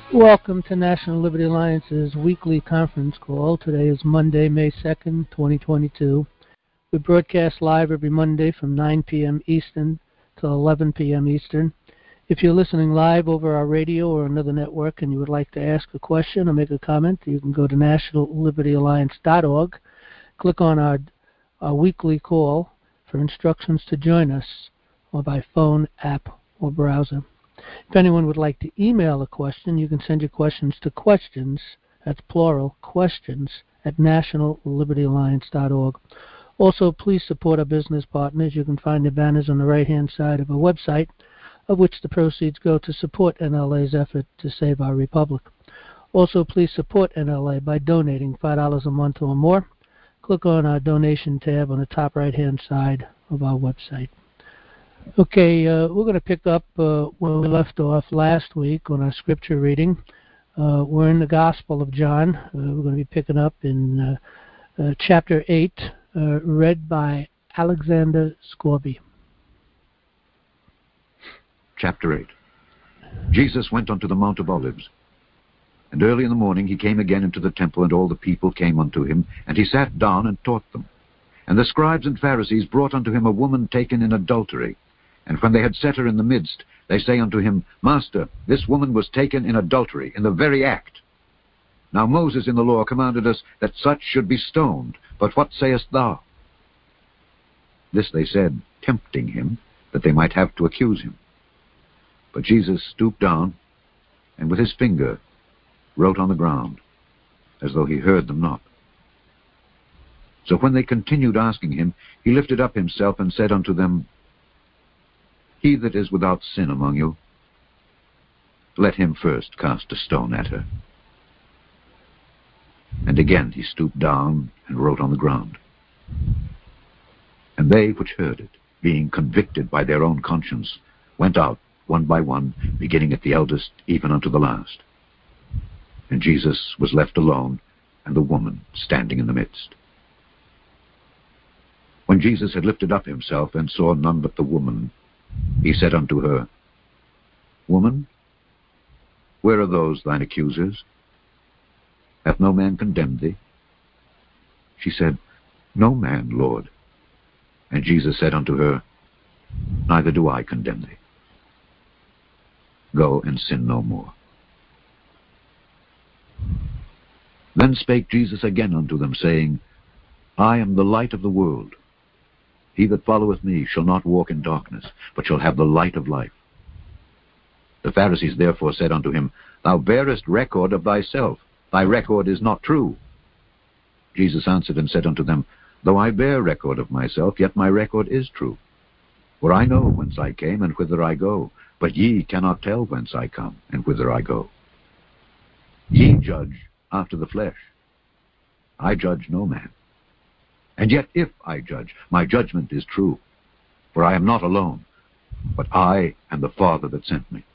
Welcome to National Liberty Alliance's weekly conference call. Today is Monday, May 2nd, 2022. We broadcast live every Monday from 9 p.m. Eastern to 11 p.m. Eastern. If you're listening live over our radio or another network and you would like to ask a question or make a comment, you can go to nationallibertyalliance.org, click on our weekly call for instructions to join us, or by phone, app, or browser. If anyone would like to email a question, you can send your questions to questions, that's plural, questions, at nationallibertyalliance.org. Also, please support our business partners. You can find the banners on the right-hand side of our website, of which the proceeds go to support NLA's effort to save our republic. Also, please support NLA by donating $5 a month or more. Click on our donation tab on the top right-hand side of our website. Okay, we're going to pick up where we left off last week on our scripture reading. We're in the Gospel of John. We're going to be picking up in chapter 8, read by Alexander Scorby. Chapter 8. Jesus went unto the Mount of Olives. And early in the morning he came again into the temple, and all the people came unto him, and he sat down and taught them. And the scribes and Pharisees brought unto him a woman taken in adultery. And when they had set her in the midst, they say unto him, Master, this woman was taken in adultery, in the very act. Now Moses in the law commanded us that such should be stoned. But what sayest thou? This they said, tempting him, that they might have to accuse him. But Jesus stooped down, and with his finger wrote on the ground, as though he heard them not. So when they continued asking him, he lifted up himself and said unto them, He that is without sin among you, let him first cast a stone at her. And again he stooped down and wrote on the ground. And they which heard it, being convicted by their own conscience, went out one by one, beginning at the eldest, even unto the last. And Jesus was left alone, and the woman standing in the midst. When Jesus had lifted up himself, and saw none but the woman, he said unto her, Woman, where are those thine accusers? Hath no man condemned thee? She said, No man, Lord. And Jesus said unto her, Neither do I condemn thee. Go and sin no more. Then spake Jesus again unto them, saying, I am the light of the world. He that followeth me shall not walk in darkness, but shall have the light of life. The Pharisees therefore said unto him, Thou bearest record of thyself. Thy record is not true. Jesus answered and said unto them, Though I bear record of myself, yet my record is true. For I know whence I came and whither I go, but ye cannot tell whence I come and whither I go. Ye judge after the flesh. I judge no man. And yet if I judge, my judgment is true. For I am not alone, but I and the Father that sent me.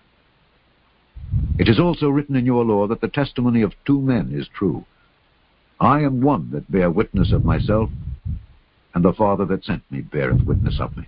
It is also written in your law that the testimony of two men is true. I am one that bear witness of myself, and the Father that sent me beareth witness of me.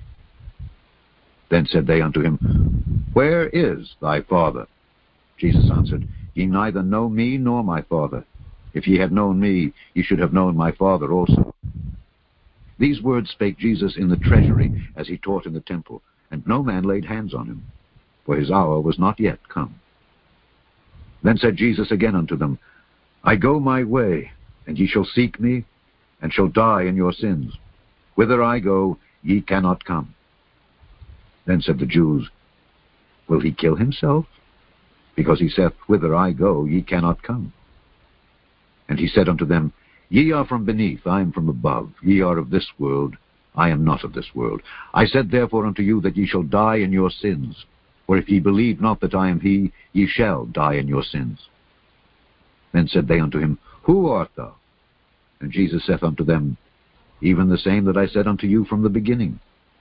Then said they unto him, Where is thy Father? Jesus answered, Ye neither know me nor my Father. If ye had known me, ye should have known my Father also. These words spake Jesus in the treasury, as he taught in the temple, and no man laid hands on him, for his hour was not yet come. Then said Jesus again unto them, I go my way, and ye shall seek me, and shall die in your sins. Whither I go, ye cannot come. Then said the Jews, Will he kill himself? Because he saith, Whither I go, ye cannot come. And he said unto them, Ye are from beneath, I am from above. Ye are of this world, I am not of this world. I said therefore unto you that ye shall die in your sins. For if ye believe not that I am he, ye shall die in your sins. Then said they unto him, Who art thou? And Jesus saith unto them, Even the same that I said unto you from the beginning.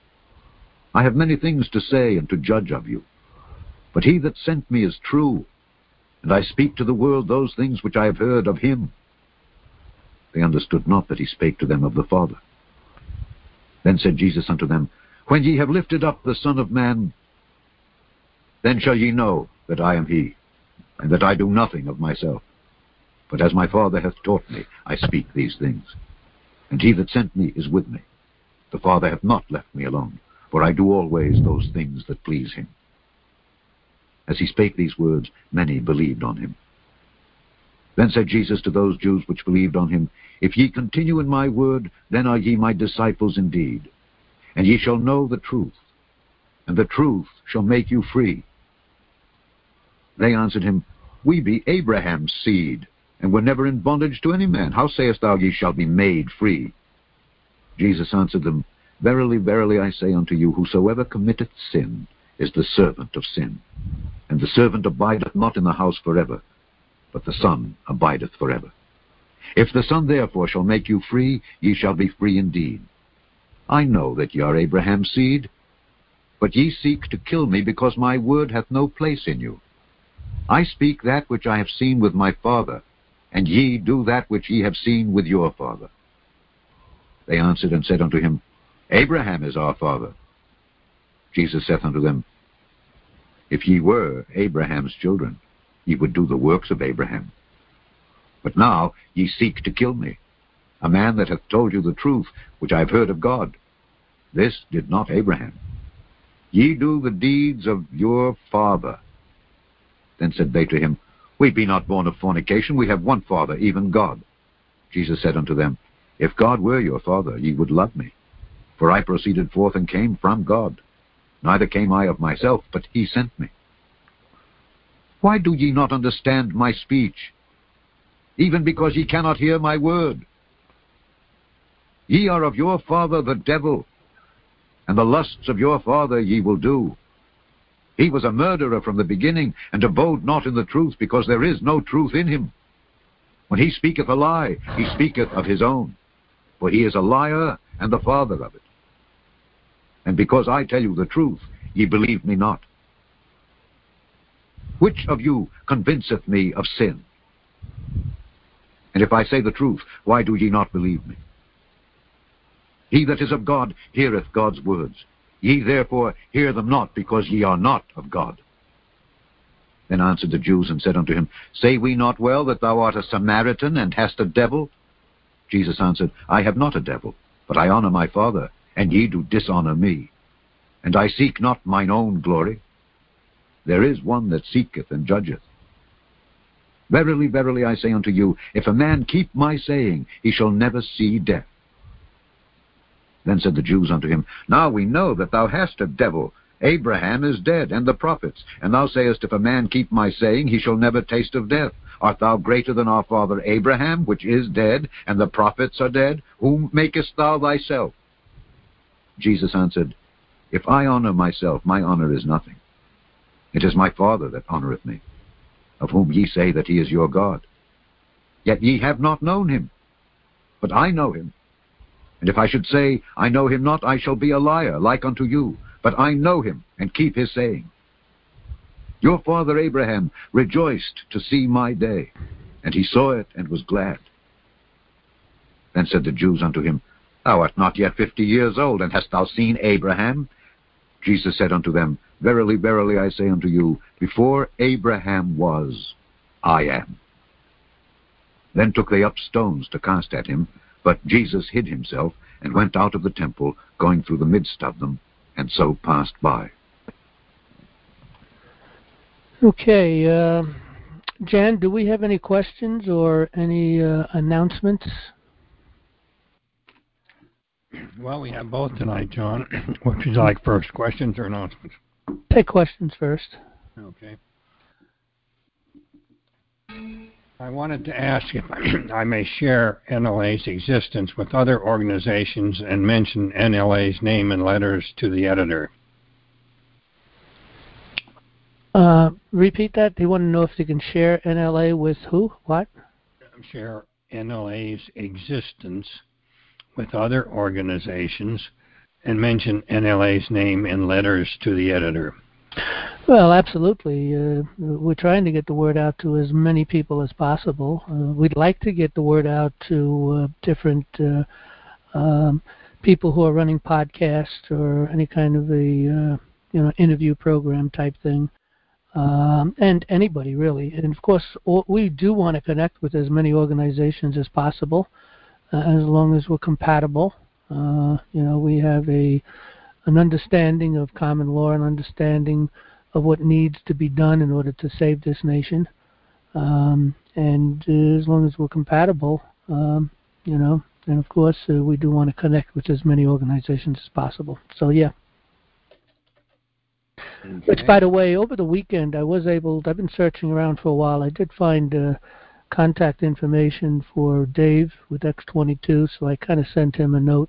I have many things to say and to judge of you. But he that sent me is true, and I speak to the world those things which I have heard of him. They understood not that he spake to them of the Father. Then said Jesus unto them, When ye have lifted up the Son of Man, then shall ye know that I am he, and that I do nothing of myself. But as my Father hath taught me, I speak these things. And he that sent me is with me. The Father hath not left me alone, for I do always those things that please him. As he spake these words, many believed on him. Then said Jesus to those Jews which believed on him, If ye continue in my word, then are ye my disciples indeed. And ye shall know the truth, and the truth shall make you free. They answered him, We be Abraham's seed, and were never in bondage to any man. How sayest thou, ye shall be made free? Jesus answered them, Verily, verily, I say unto you, whosoever committeth sin is the servant of sin. And the servant abideth not in the house forever, but the Son abideth forever. If the Son therefore shall make you free, ye shall be free indeed. I know that ye are Abraham's seed, but ye seek to kill me, because my word hath no place in you. I speak that which I have seen with my Father, and ye do that which ye have seen with your father. They answered and said unto him, Abraham is our father. Jesus saith unto them, If ye were Abraham's children, ye would do the works of Abraham. But now ye seek to kill me, a man that hath told you the truth, which I have heard of God. This did not Abraham. Ye do the deeds of your father. Then said they to him, We be not born of fornication, we have one Father, even God. Jesus said unto them, If God were your Father, ye would love me. For I proceeded forth and came from God. Neither came I of myself, but he sent me. Why do ye not understand my speech? Even because ye cannot hear my word. Ye are of your father the devil, and the lusts of your father ye will do. He was a murderer from the beginning, and abode not in the truth, because there is no truth in him. When he speaketh a lie, he speaketh of his own, for he is a liar and the father of it. And because I tell you the truth, ye believe me not. Which of you convinceth me of sin? And if I say the truth, why do ye not believe me? He that is of God heareth God's words. Ye therefore hear them not, because ye are not of God. Then answered the Jews and said unto him, Say we not well that thou art a Samaritan, and hast a devil? Jesus answered, I have not a devil, but I honor my Father, and ye do dishonor me. And I seek not mine own glory. There is one that seeketh and judgeth. Verily, verily, I say unto you, if a man keep my saying, he shall never see death. Then said the Jews unto him, Now we know that thou hast a devil. Abraham is dead, and the prophets. And thou sayest, If a man keep my saying, he shall never taste of death. Art thou greater than our father Abraham, which is dead, and the prophets are dead? Whom makest thou thyself? Jesus answered, If I honor myself, my honor is nothing. It is my Father that honoreth me, of whom ye say that he is your God. Yet ye have not known him, but I know him. And if I should say, I know him not, I shall be a liar, like unto you. But I know him, and keep his saying. Your father Abraham rejoiced to see my day, and he saw it, and was glad. Then said the Jews unto him, Thou art not yet 50 years old, and hast thou seen Abraham? Jesus said unto them, Verily, verily, I say unto you, before Abraham was, I am. Then took they up stones to cast at him, but Jesus hid himself, and went out of the temple, going through the midst of them, and so passed by. Okay, Jan, do we have any questions or any announcements? Well, we have both tonight, John. What would you like first, questions or announcements? Take questions first. Okay. I wanted to ask if I may share NLA's existence with other organizations and mention NLA's name and letters to the editor. Repeat that. Do you want to know if you can share NLA with who? What? Share NLA's existence with other organizations and mention NLA's name and letters to the editor. Well, absolutely. We're trying to get the word out to as many people as possible. We'd like to get the word out to different people who are running podcasts or any kind of a interview program type thing. and anybody really. And of course, we do want to connect with as many organizations as possible, as long as we're compatible. We have an understanding of common law, an understanding of what needs to be done in order to save this nation. And as long as we're compatible, and of course, we do want to connect with as many organizations as possible. So, yeah. Okay. Which, by the way, over the weekend, I've been searching around for a while. I did find contact information for Dave with X22, so I kind of sent him a note.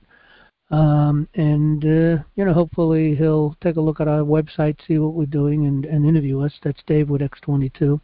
Hopefully he'll take a look at our website, see what we're doing, and interview us. That's Dave with X22.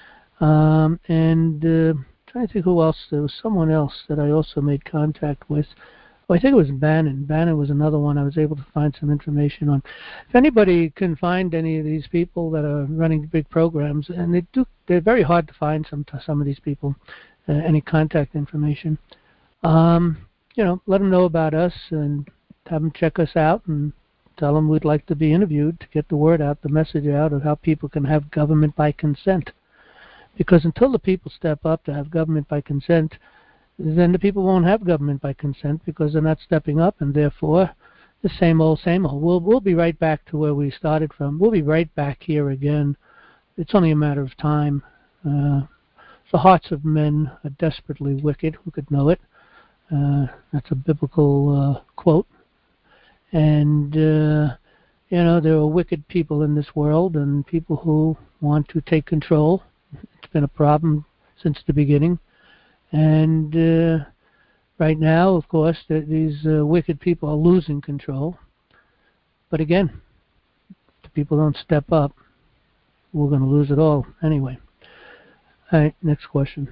Trying to think who else. There was someone else that I also made contact with. I think it was Bannon. Bannon was another one I was able to find some information on. If anybody can find any of these people that are running big programs, and they're very hard to find some of these people, any contact information, let them know about us and have them check us out and tell them we'd like to be interviewed to get the word out, the message out of how people can have government by consent. Because until the people step up to have government by consent, then the people won't have government by consent because they're not stepping up, and therefore the same old, same old. We'll be right back to where we started from. We'll be right back here again. It's only a matter of time. The hearts of men are desperately wicked. Who could know it? That's a biblical quote. And, there are wicked people in this world and people who want to take control. It's been a problem since the beginning. And right now, of course, these wicked people are losing control. But again, if people don't step up, we're going to lose it all anyway. All right, next question.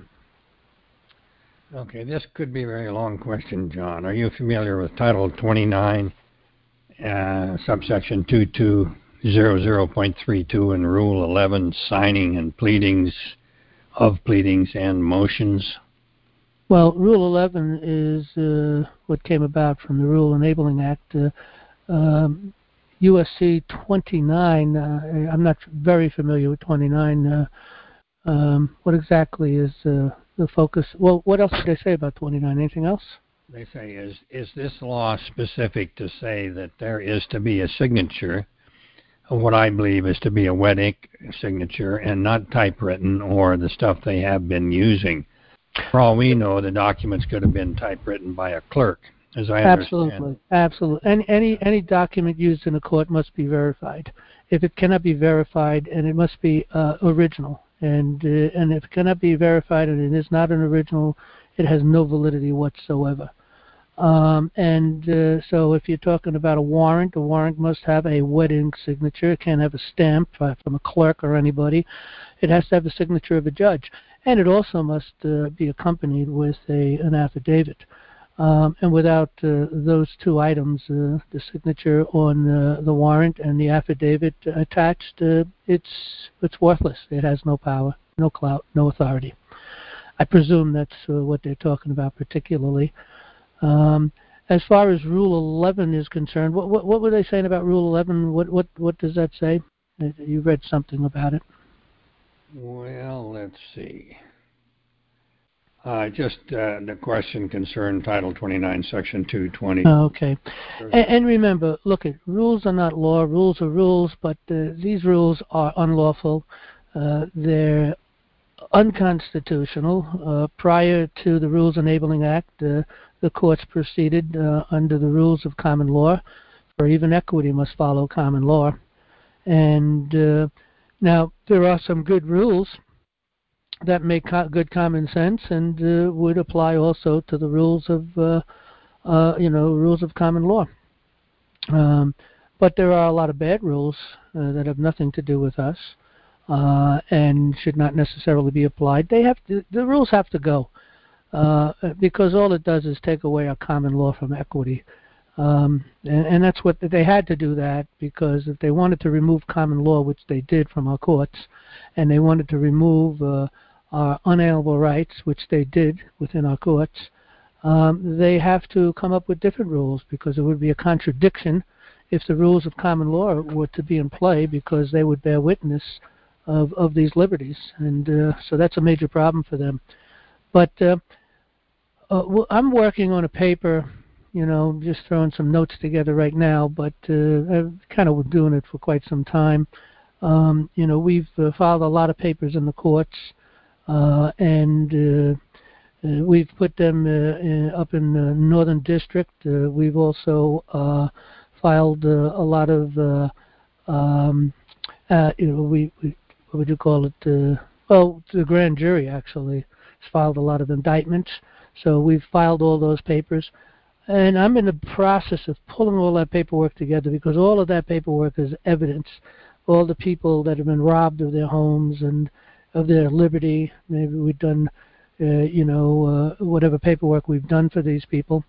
Okay, this could be a very long question, John. Are you familiar with Title 29, subsection 2200.32 and Rule 11, signing and pleadings and motions? Well, Rule 11 is what came about from the Rule Enabling Act. USC 29, I'm not very familiar with 29. What exactly is the focus? Well, what else did they say about 29? Anything else? They say, is this law specific to say that there is to be a signature, what I believe is to be a wet ink signature, and not typewritten or the stuff they have been using? For all we know, the documents could have been typewritten by a clerk, as I understand. Absolutely. Any document used in a court must be verified. If it cannot be verified, and it must be original, and if it cannot be verified and it is not an original, it has no validity whatsoever. So if you're talking about a warrant must have a wet ink signature. It can't have a stamp from a clerk or anybody. It has to have the signature of a judge. And it also must be accompanied with an affidavit. And without those two items, the signature on the warrant and the affidavit attached, it's worthless. It has no power, no clout, no authority. I presume that's what they're talking about particularly. As far as Rule 11 is concerned, what were they saying about Rule 11? What does that say? You read something about it. Well, let's see. The question concerned Title 29, Section 220. Okay. And remember, look, rules are not law. Rules are rules, but these rules are unlawful. They're unconstitutional. Prior to the Rules Enabling Act, the courts proceeded under the rules of common law, for even equity must follow common law. And now, there are some good rules that make good common sense and would apply also to the rules of, rules of common law. But there are a lot of bad rules that have nothing to do with us and should not necessarily be applied. The rules have to go because all it does is take away our common law from equity. And that's what they had to do that, because if they wanted to remove common law, which they did from our courts, and they wanted to remove our unalienable rights, which they did within our courts, they have to come up with different rules, because it would be a contradiction if the rules of common law were to be in play, because they would bear witness of these liberties, and so that's a major problem for them. But I'm working on a paper, just throwing some notes together right now, but I've kind of been doing it for quite some time. We've filed a lot of papers in the courts, and we've put them up in the Northern District. We've also filed a lot of, we what would you call it? The grand jury actually has filed a lot of indictments. So we've filed all those papers. And I'm in the process of pulling all that paperwork together, because all of that paperwork is evidence. All the people that have been robbed of their homes and of their liberty. Maybe we've done, whatever paperwork we've done for these people.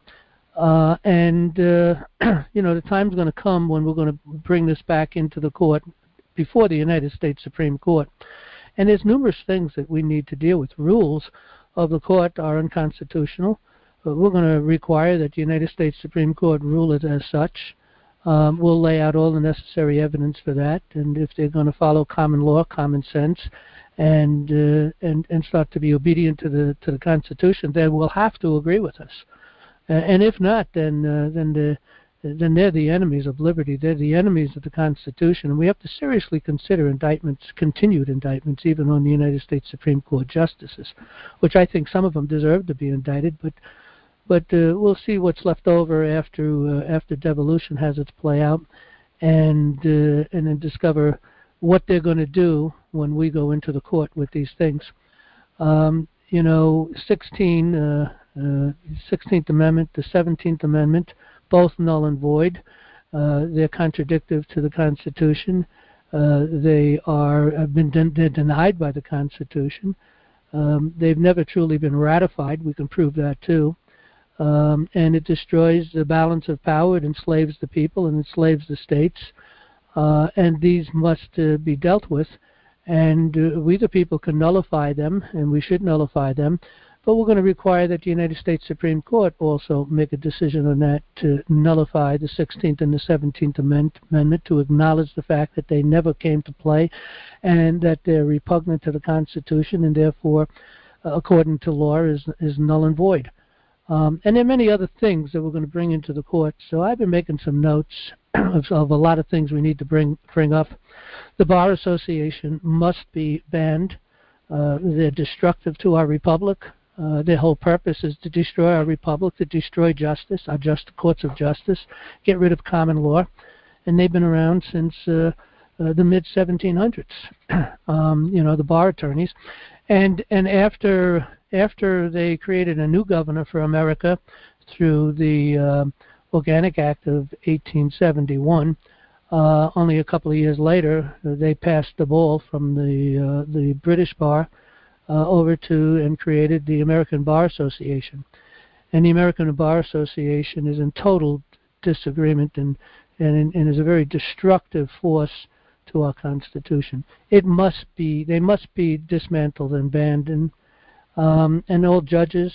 The time's going to come when we're going to bring this back into the court before the United States Supreme Court. And there's numerous things that we need to deal with. Rules of the court are unconstitutional. We're going to require that the United States Supreme Court rule it as such. We'll lay out all the necessary evidence for that, and if they're going to follow common law, common sense, and start to be obedient to the Constitution, then we'll have to agree with us. And if not, then they're the enemies of liberty. They're the enemies of the Constitution, and we have to seriously consider indictments, continued indictments, even on the United States Supreme Court justices, which I think some of them deserve to be indicted, but we'll see what's left over after devolution has its play out, and then discover what they're going to do when we go into the court with these things. 16th Amendment, the 17th Amendment, both null and void. They're contradictory to the Constitution. They're denied by the Constitution. They've never truly been ratified. We can prove that too. And it destroys the balance of power. It enslaves the people and enslaves the states. And these must be dealt with. And we the people can nullify them, and we should nullify them. But we're going to require that the United States Supreme Court also make a decision on that to nullify the 16th and the 17th Amendment, to acknowledge the fact that they never came to play and that they're repugnant to the Constitution and therefore, according to law, is null and void. And there are many other things that we're going to bring into the court. So I've been making some notes of a lot of things we need to bring up. The Bar Association must be banned. They're destructive to our republic. Their whole purpose is to destroy our republic, to destroy justice, our courts of justice, get rid of common law. And they've been around since the mid-1700s, the bar attorneys. And after they created a new governor for America through the Organic Act of 1871, only a couple of years later, they passed the ball from the British bar over to and created the American Bar Association. And the American Bar Association is in total disagreement and is a very destructive force to our Constitution. They must be dismantled and banned. And all judges,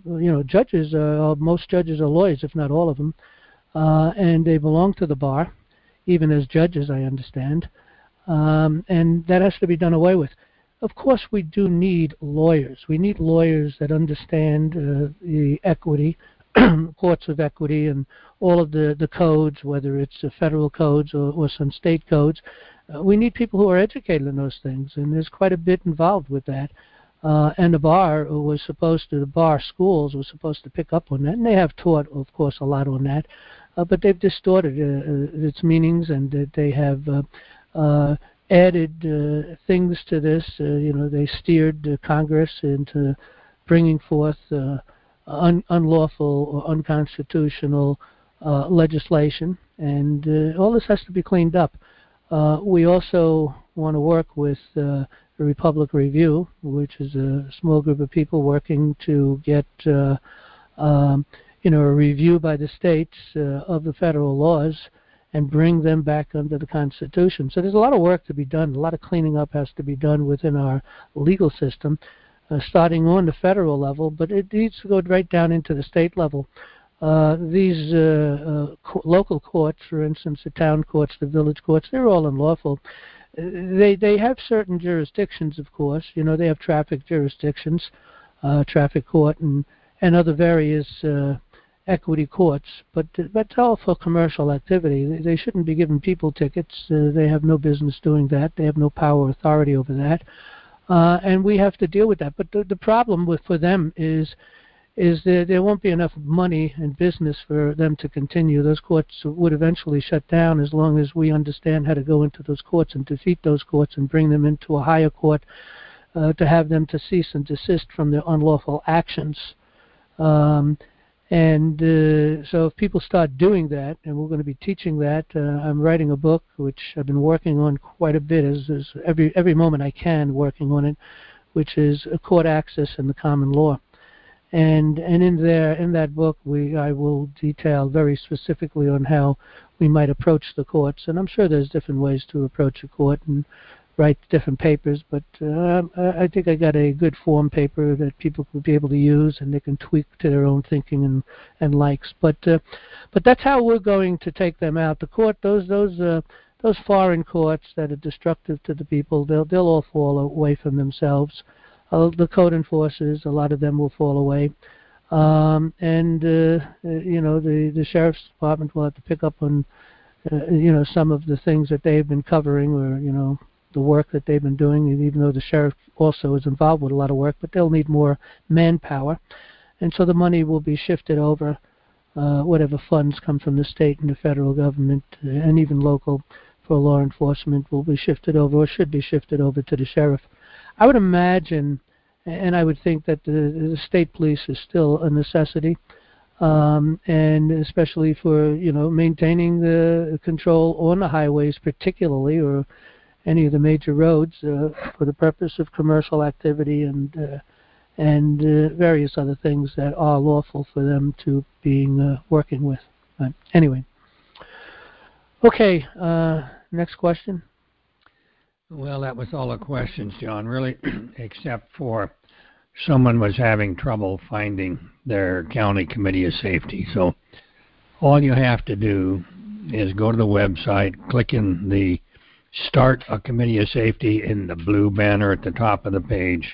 most judges are lawyers, if not all of them, and they belong to the bar, even as judges, I understand. And that has to be done away with. Of course, we do need lawyers. We need lawyers that understand the equity, courts of equity, and all of the codes, whether it's federal codes or some state codes. We need people who are educated in those things, and there's quite a bit involved with that. And the bar the bar schools were supposed to pick up on that, and they have taught, of course, a lot on that. But they've distorted its meanings, and they have added things to this. They steered Congress into bringing forth unlawful or unconstitutional legislation, and all this has to be cleaned up. We also want to work with the Republic Review, which is a small group of people working to get a review by the states of the federal laws and bring them back under the Constitution. So there's a lot of work to be done. A lot of cleaning up has to be done within our legal system, starting on the federal level, but it needs to go right down into the state level. These local courts, for instance, the town courts, the village courts, they're all unlawful. They have certain jurisdictions, of course. They have traffic jurisdictions, traffic court, and other various equity courts. But that's all for commercial activity. They shouldn't be giving people tickets. They have no business doing that. They have no power or authority over that. And we have to deal with that. But the problem for them is there won't be enough money and business for them to continue. Those courts would eventually shut down as long as we understand how to go into those courts and defeat those courts and bring them into a higher court to have them to cease and desist from their unlawful actions. So if people start doing that, and we're going to be teaching that, I'm writing a book which I've been working on quite a bit, as every moment I can working on it, which is court access in the common law. And in that book, I will detail very specifically on how we might approach the courts. And I'm sure there's different ways to approach a court and write different papers, but I think I got a good form paper that people will be able to use, and they can tweak to their own thinking and likes. But that's how we're going to take them out. The court, those foreign courts that are destructive to the people, they'll all fall away from themselves. The code enforcers, a lot of them will fall away, and the sheriff's department will have to pick up on some of the things that they've been covering, or the work that they've been doing. And even though the sheriff also is involved with a lot of work, but they'll need more manpower, and so the money will be shifted over. Whatever funds come from the state and the federal government, and even local, for law enforcement, will be shifted over, or should be shifted over, to the sheriff. I would imagine, and I would think, that the state police is still a necessity, and especially for maintaining the control on the highways, particularly, or any of the major roads, for the purpose of commercial activity and various other things that are lawful for them to being working with. But anyway, okay. Next question. Well, that was all the questions, John, really, except for someone was having trouble finding their county committee of safety. So all you have to do is go to the website, click in the Start a Committee of Safety in the blue banner at the top of the page,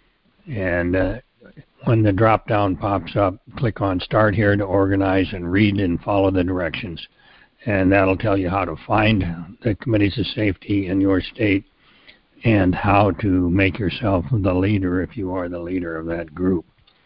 and when the drop-down pops up, click on Start Here to organize and read and follow the directions. And that'll tell you how to find the committees of safety in your state and how to make yourself the leader if you are the leader of that group.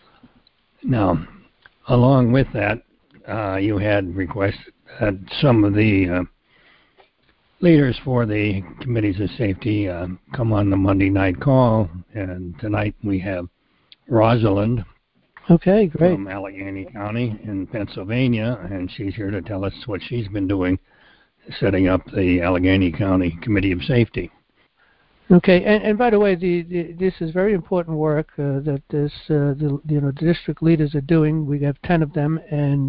Now, along with that, you had requested that some of the leaders for the committees of safety come on the Monday night call, and tonight we have Rosalind. Okay, great. From Allegheny County in Pennsylvania, and she's here to tell us what she's been doing, setting up the Allegheny County Committee of Safety. Okay, and by the way, this is very important work that the district leaders are doing. We have 10 of them,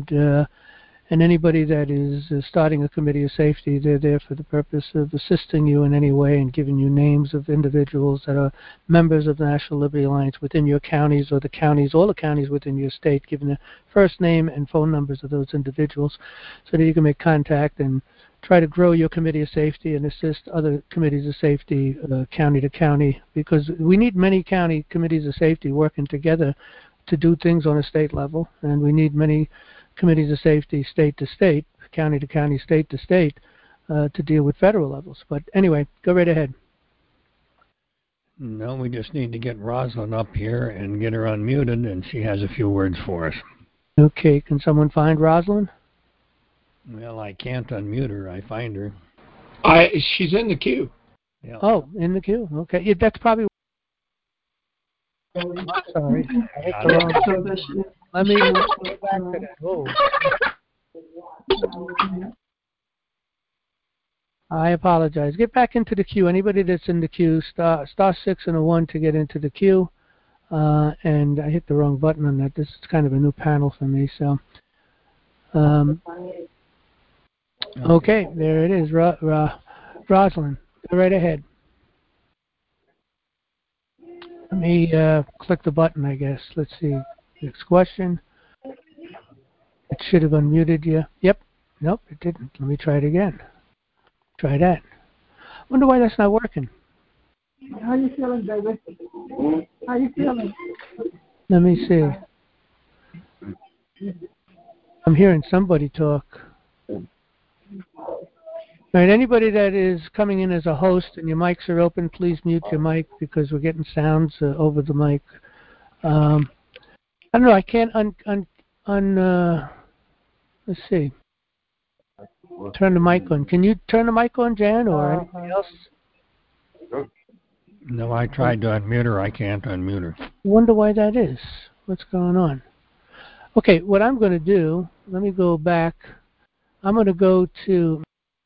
and anybody that is starting a committee of safety, they're there for the purpose of assisting you in any way and giving you names of individuals that are members of the National Liberty Alliance within your counties, or all the counties within your state, giving the first name and phone numbers of those individuals so that you can make contact and try to grow your committee of safety and assist other committees of safety county to county, because we need many county committees of safety working together to do things on a state level, and we need many committees of safety state to state, county to county, state to state, to deal with federal levels. But anyway, go right ahead. No, we just need to get Rosalind up here and get her unmuted, and she has a few words for us. Okay, can someone find Rosalind? Well, I can't unmute her. I find her. She's in the queue. Yeah. Oh, in the queue. Okay, yeah, that's probably. Sorry. Let me go back to that. Whoa. I apologize. Get back into the queue. Anybody that's in the queue, star 6 and a 1 to get into the queue. And I hit the wrong button on that. This is kind of a new panel for me. So, okay, there it is. Rosalind, go right ahead. Let me click the button, I guess. Let's see. Next question. It should have unmuted you. Yep. Nope, it didn't. Let me try it again. Try that. Wonder why that's not working. How you feeling, baby? How you feeling? Let me see. I'm hearing somebody talk. All right, anybody that is coming in as a host and your mics are open, please mute your mic because we're getting sounds over the mic. I don't know. I can't let's see. Turn the mic on. Can you turn the mic on, Jan, or anybody else? No, I tried to unmute her. I can't unmute her. Wonder why that is. What's going on? Okay, what I'm going to do, let me go back. I'm going to go to...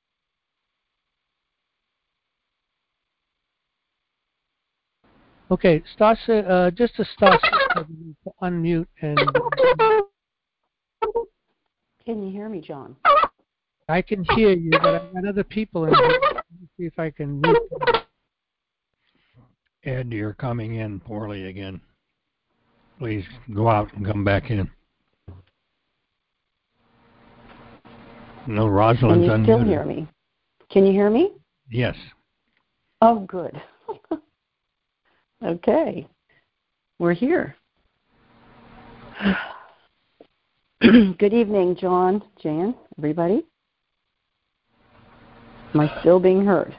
Okay, Stasa, just to start, unmute and... Can you hear me, John? I can hear you, but I've got other people in here. Let me see if I can mute them. Ed, you're coming in poorly again. Please go out and come back in. No, Rosalind's unmuted. Can you still hear me? Can you hear me? Yes. Oh, good. Okay. We're here. Good evening, John, Jan, everybody. Am I still being heard?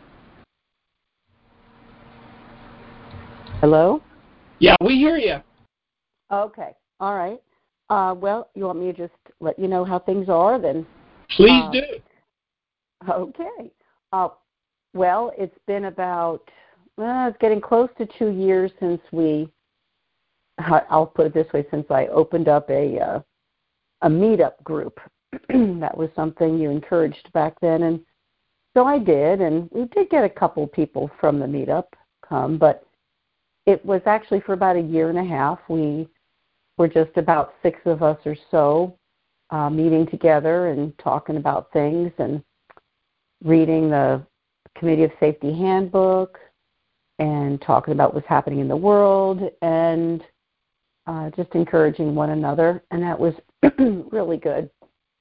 Hello? Yeah, we hear you. Okay. All right. Well, you want me to just let you know how things are then? Please do. Okay. Well, it's been about, it's getting close to 2 years since I'll put it this way, since I opened up a meetup group. That was something you encouraged back then, and so I did, and we did get a couple people from the meetup come, but it was actually for about a year and a half. We were just about 6 of us or so meeting together and talking about things and reading the Committee of Safety Handbook and talking about what's happening in the world and just encouraging one another, and that was really good.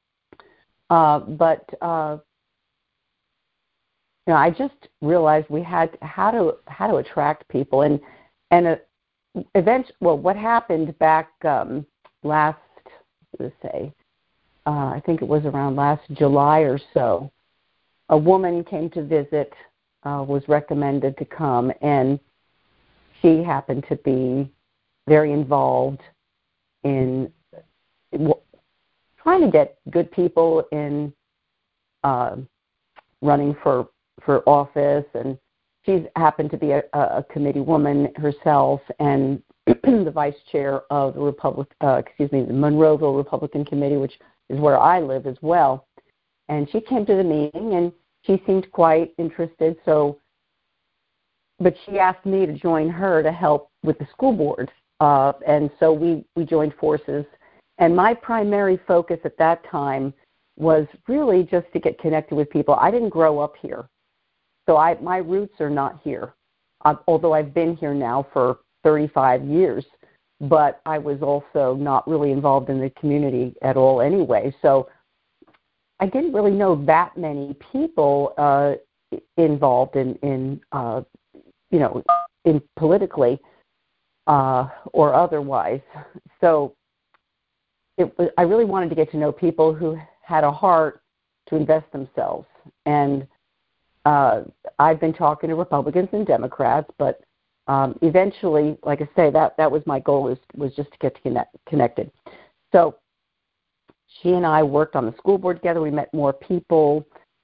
But I just realized we had how to attract people, and eventually, what happened back last, let's say, I think it was around last July or so, a woman came to visit, was recommended to come, and she happened to be very involved in trying to get good people in running for office, and she's happened to be a committee woman herself and the vice chair of the the Monroeville Republican Committee, which is where I live as well. And she came to the meeting, and she seemed quite interested. But she asked me to join her to help with the school board, and so we joined forces. And my primary focus at that time was really just to get connected with people. I didn't grow up here, so my roots are not here, although I've been here now for 35 years, but I was also not really involved in the community at all anyway. So I didn't really know that many people involved in politically or otherwise. So I really wanted to get to know people who had a heart to invest themselves. And I've been talking to Republicans and Democrats, but eventually, like I say, that was my goal, was just to get connected. So she and I worked on the school board together. We met more people,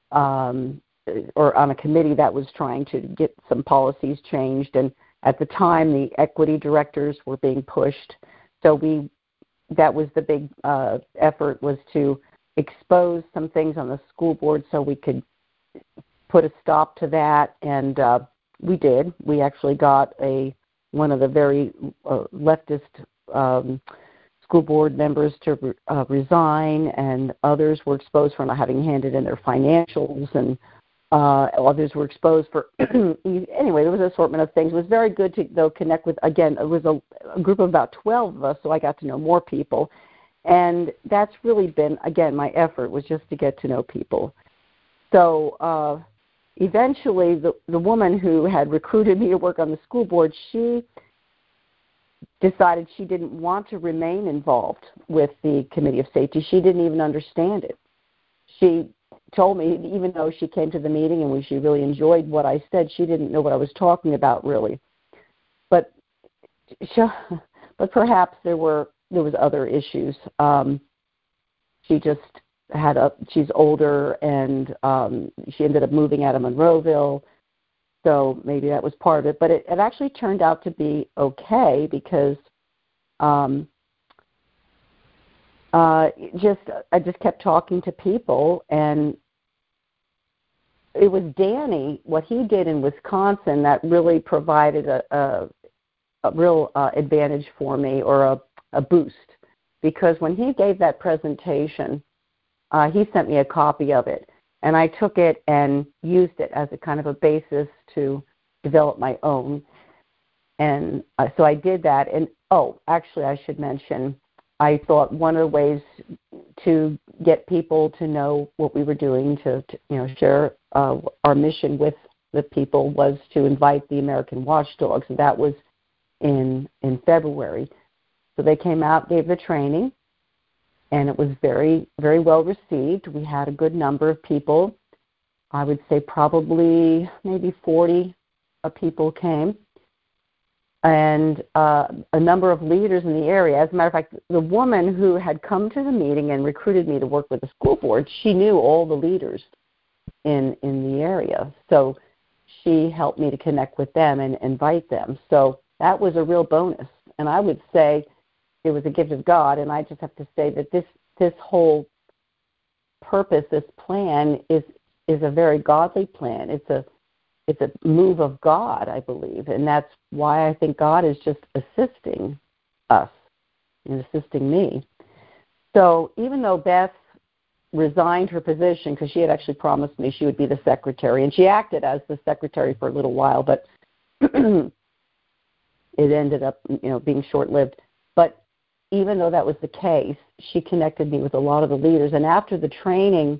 or on a committee that was trying to get some policies changed. And at the time, the equity directors were being pushed. So that was the big effort, was to expose some things on the school board so we could put a stop to that. And we did. We actually got one of the very leftist school board members to resign, and others were exposed for not having handed in their financials, and others were exposed for anyway, there was an assortment of things. It was very good to connect with, again, it was a group of about 12 of us, so I got to know more people. And that's really been, again, my effort was just to get to know people. So eventually, the woman who had recruited me to work on the school board, she decided she didn't want to remain involved with the Committee of Safety. She didn't even understand it. She told me, even though she came to the meeting and she really enjoyed what I said, she didn't know what I was talking about really. But perhaps there was other issues. She just she's older, and she ended up moving out of Monroeville, so maybe that was part of it. But it actually turned out to be okay because I just kept talking to people, and it was Danny, what he did in Wisconsin, that really provided a real advantage for me, or a boost, because when he gave that presentation, he sent me a copy of it, and I took it and used it as a kind of a basis to develop my own. And so I did that. And, actually I should mention, I thought one of the ways to get people to know what we were doing, to share our mission with the people, was to invite the American Watchdogs. And that was in February. So they came out, gave the training, and it was very, very well received. We had a good number of people. I would say probably maybe 40 people came, and a number of leaders in the area. As a matter of fact, the woman who had come to the meeting and recruited me to work with the school board, she knew all the leaders in the area. So she helped me to connect with them and invite them. So that was a real bonus. And I would say it was a gift of God, and I just have to say that this whole purpose, this plan, is a very godly plan. It's a move of God, I believe, and that's why I think God is just assisting us and assisting me. So even though Beth resigned her position, because she had actually promised me she would be the secretary, and she acted as the secretary for a little while, but it ended up being short-lived. But even though that was the case, she connected me with a lot of the leaders. And after the training,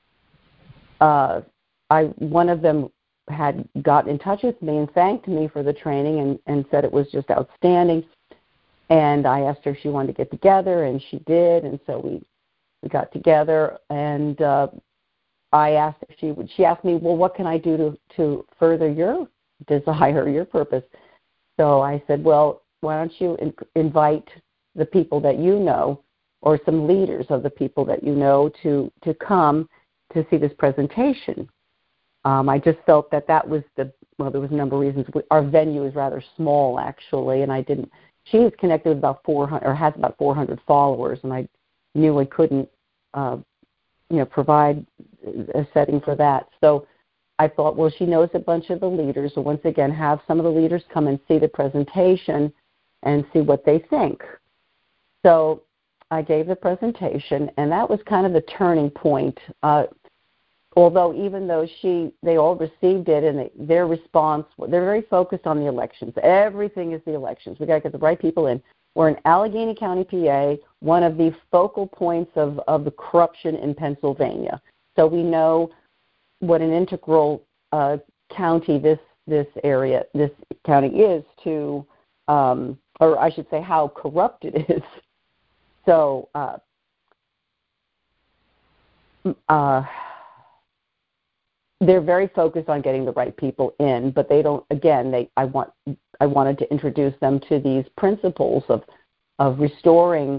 one of them had gotten in touch with me and thanked me for the training and said it was just outstanding. And I asked her if she wanted to get together, and she did. And so we got together, and I asked if she asked me, well, what can I do to further your desire, your purpose? So I said, well, why don't you invite the people that you know, or some leaders of the people that you know, to come to see this presentation. I just felt that was there was a number of reasons. Our venue is rather small, actually, and she is connected with about 400, or has about 400 followers, and I knew I couldn't, provide a setting for that. So I thought, well, she knows a bunch of the leaders, so once again, have some of the leaders come and see the presentation and see what they think. So I gave the presentation, and that was kind of the turning point. Although even though they all received it, and their response, they're very focused on the elections. Everything is the elections. We got to get the right people in. We're in Allegheny County, PA, one of the focal points of the corruption in Pennsylvania. So we know what an integral county this county is to, or I should say, how corrupt it is. So. They're very focused on getting the right people in, but they don't. Again, I wanted to introduce them to these principles of restoring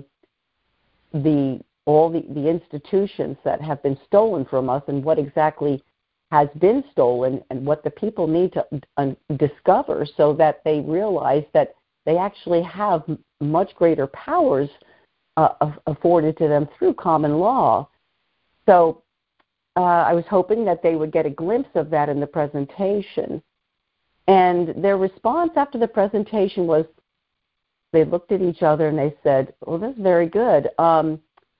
all the institutions that have been stolen from us, and what exactly has been stolen, and what the people need to discover, so that they realize that they actually have much greater powers afforded to them through common law. So. I was hoping that they would get a glimpse of that in the presentation. And their response after the presentation was, they looked at each other and they said, well, that's very good. And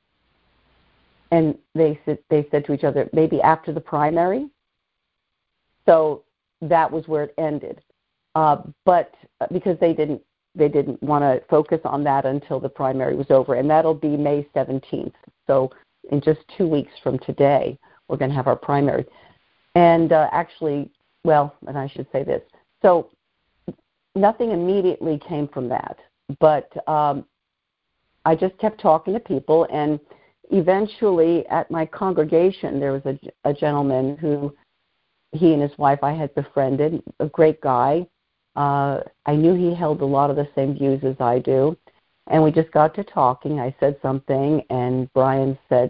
they said to each other, maybe after the primary. So that was where it ended. But because they didn't want to focus on that until the primary was over. And that'll be May 17th. So in just 2 weeks from today, we're going to have our primary. And actually, and I should say this. So nothing immediately came from that, but I just kept talking to people, and eventually at my congregation there was a gentleman who he and his wife I had befriended, a great guy. I knew he held a lot of the same views as I do, and we just got to talking. I said something, and Brian said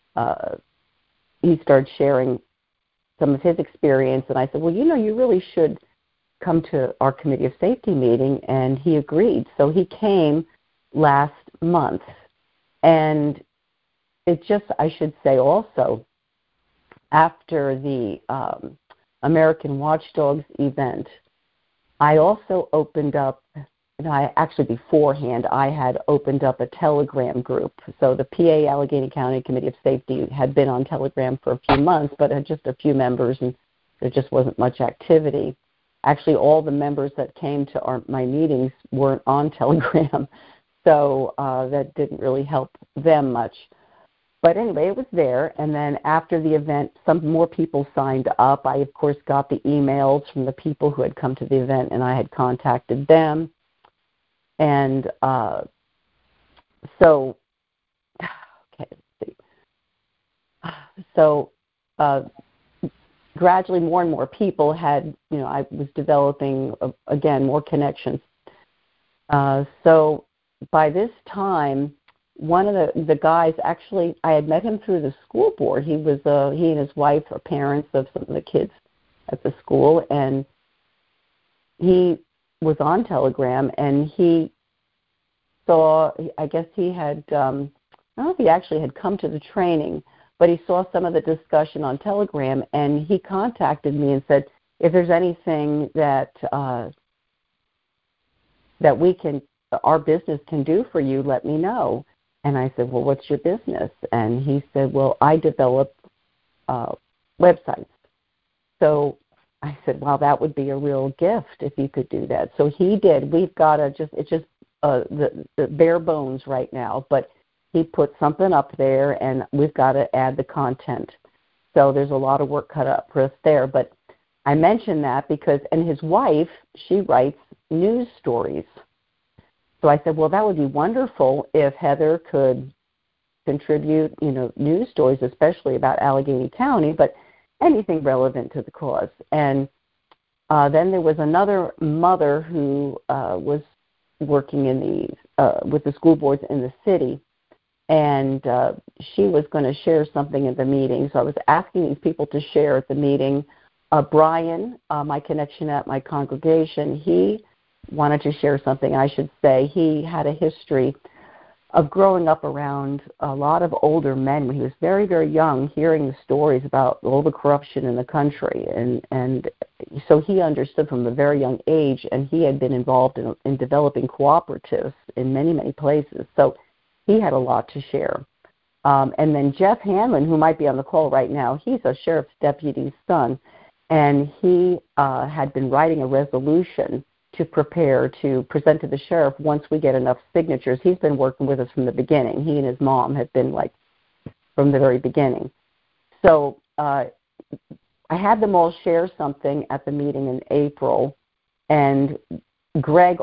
he started sharing some of his experience, and I said, well, you really should come to our Committee of Safety meeting, and he agreed. So he came last month, and I should say also, after the American Watchdogs event, I also opened up, beforehand, I had opened up a Telegram group. So the PA Allegheny County Committee of Safety had been on Telegram for a few months, but had just a few members, and there just wasn't much activity. Actually, all the members that came to my meetings weren't on Telegram, so that didn't really help them much. But anyway, it was there, and then after the event, some more people signed up. I, of course, got the emails from the people who had come to the event, and I had contacted them. And so gradually more and more people had, I was developing, again, more connections. So by this time, one of the guys, actually, I had met him through the school board. He and his wife are parents of some of the kids at the school, and he was on Telegram, and he saw, I guess he had, I don't know if he actually had come to the training, but he saw some of the discussion on Telegram, and he contacted me and said, if there's anything that our business can do for you, let me know. And I said, well, what's your business? And he said, well, I develop websites. So I said, well, that would be a real gift if you could do that. So he did. We've got it's just the bare bones right now, but he put something up there, and we've got to add the content. So there's a lot of work cut up for us there. But I mentioned that because, and his wife, she writes news stories. So I said, well, that would be wonderful if Heather could contribute, news stories, especially about Allegheny County, but anything relevant to the cause. And then there was another mother who was working with the school boards in the city, and she was going to share something at the meeting. So I was asking these people to share at the meeting. Brian, my connection at my congregation, he wanted to share something. I should say he had a history of growing up around a lot of older men when he was very, very young, hearing the stories about all the corruption in the country. And so he understood from a very young age, and he had been involved in developing cooperatives in many, many places. So he had a lot to share. And then Jeff Hanlon, who might be on the call right now, he's a sheriff's deputy's son, and he had been writing a resolution to prepare to present to the sheriff once we get enough signatures. He's been working with us from the beginning. He and his mom have been from the very beginning. So I had them all share something at the meeting in April, and Greg,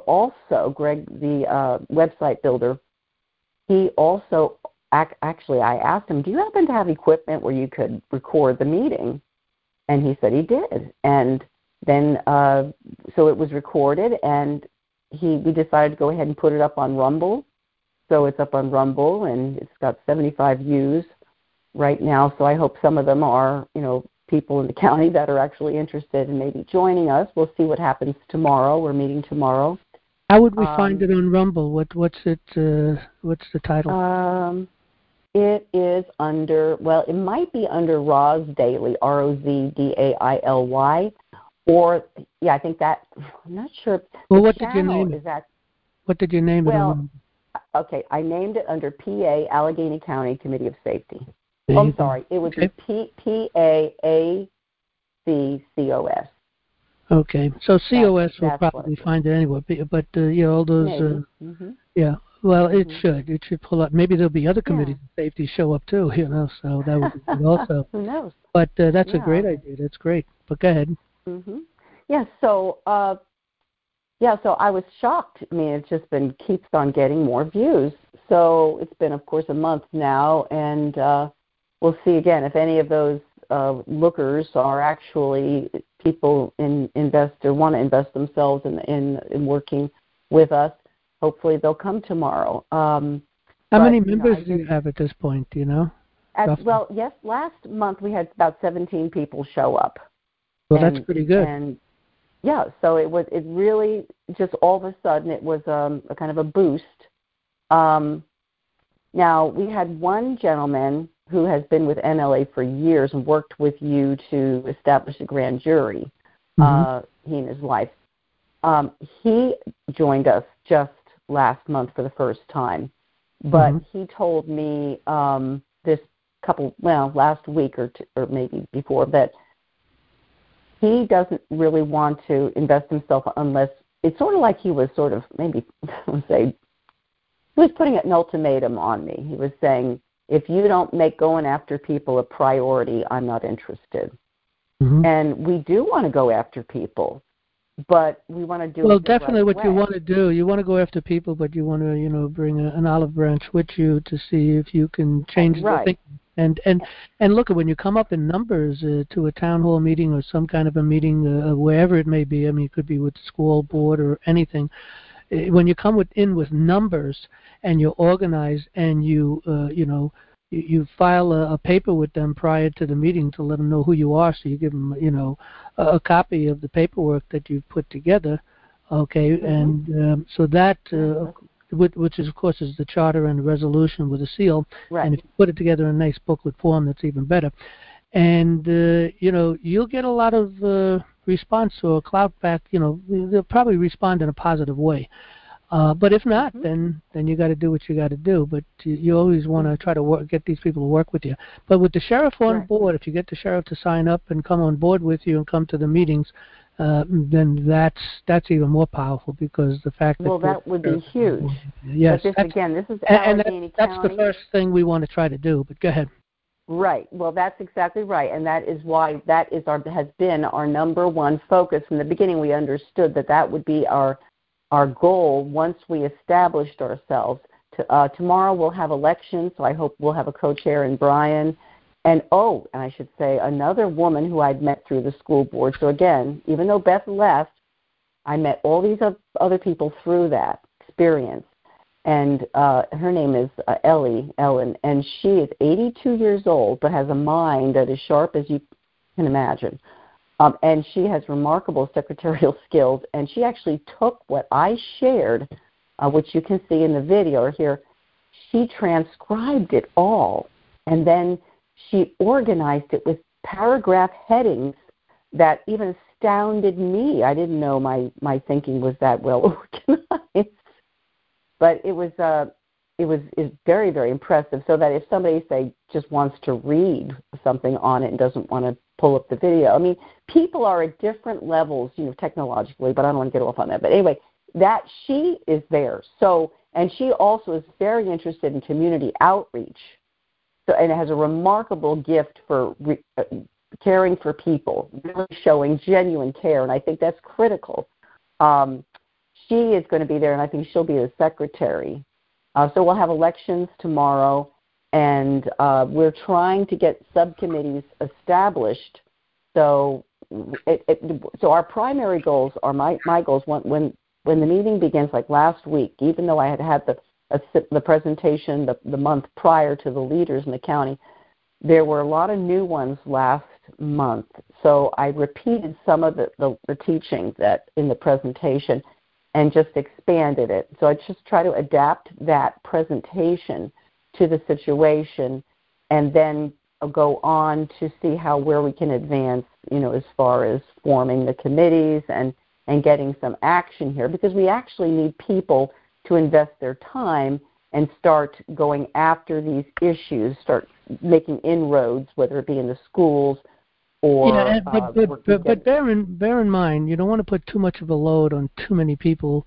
the website builder, he also, actually I asked him, do you happen to have equipment where you could record the meeting? And he said he did. And then, so it was recorded, and we decided to go ahead and put it up on Rumble. So it's up on Rumble, and it's got 75 views right now. So I hope some of them are, people in the county that are actually interested in maybe joining us. We'll see what happens tomorrow. We're meeting tomorrow. How would we find it on Rumble? What's the title? It is under, it might be under Roz Daily, ROZDAILY. Or, I think that, I'm not sure. Well, what did you name it? What did you name it? Okay, I named it under PA Allegheny County Committee of Safety. I'm sorry, it would be PAACCOS. Okay, so COS will probably find it anyway, but all those, Well, it should. It should pull up. Maybe there'll be other committees of safety show up too, so that would be good also. Who knows? But that's a great idea. That's great. But go ahead. Mm-hmm. Yeah, so so I was shocked. I mean, it's just keeps on getting more views. So it's been, of course, a month now, and we'll see again if any of those lookers are actually people want to invest themselves in working with us. Hopefully they'll come tomorrow. How many members do you have at this point, do you know? Well, yes, last month we had about 17 people show up. Well, that's pretty good. And yeah, so it really just all of a sudden it was a kind of a boost. Now, we had one gentleman who has been with NLA for years and worked with you to establish a grand jury, he and his wife. He joined us just last month for the first time, but he told me last week or maybe before, that he doesn't really want to invest himself unless it's sort of like he was sort of maybe he was putting an ultimatum on me. He was saying, if you don't make going after people a priority, I'm not interested. And we do want to go after people, but we want to do it well, the definitely right what way. you want to do. You want to go after people, but you want to, bring an olive branch with you to see if you can change the thinking. And look, when you come up in numbers to a town hall meeting or some kind of a meeting, wherever it may be, I mean, it could be with the school board or anything. When you come in with numbers and you're organized and you file a paper with them prior to the meeting to let them know who you are, so you give them, a copy of the paperwork that you've put together, okay, and so that, which is, of course, is the charter and the resolution with a seal, and if you put it together in a nice booklet form, that's even better. And, you'll get a lot of response or clout back, they'll probably respond in a positive way. But if not, then you got to do what you got to do. But you always want to try to get these people to work with you. But with the sheriff on board, if you get the sheriff to sign up and come on board with you and come to the meetings, then that's even more powerful, because the fact that would be huge. Yes, but this is Allegheny County. That's the first thing we want to try to do. But go ahead. Right. Well, that's exactly right, and that is why has been our number one focus from the beginning. We understood that would be our goal once we established ourselves. Tomorrow we'll have elections, so I hope we'll have a co-chair in Brian. And I should say another woman who I'd met through the school board. So again, even though Beth left, I met all these other people through that experience. And her name is Ellen, and she is 82 years old but has a mind that is sharp as you can imagine. And she has remarkable secretarial skills, and she actually took what I shared, which you can see in the video here. She transcribed it all, and then she organized it with paragraph headings that even astounded me. I didn't know my thinking was that well organized, but it was very, very impressive. So that if somebody, say, just wants to read something on it and doesn't want to pull up the video. I mean, people are at different levels, technologically, but I don't want to get off on that. But anyway, that she is there. So, and she also is very interested in community outreach. So, and has a remarkable gift for caring for people, really showing genuine care, and I think that's critical. She is going to be there, and I think she'll be the secretary. So we'll have elections tomorrow. And we're trying to get subcommittees established. So, so our primary goals are my goals. When the meeting begins, like last week, even though I had the presentation the month prior to the leaders in the county, there were a lot of new ones last month. So I repeated some of the teaching that in the presentation and just expanded it. So I just try to adapt that presentation to the situation, and then go on to see where we can advance, as far as forming the committees and getting some action here, because we actually need people to invest their time and start going after these issues, start making inroads, whether it be in the schools or. But bear in mind, you don't want to put too much of a load on too many people.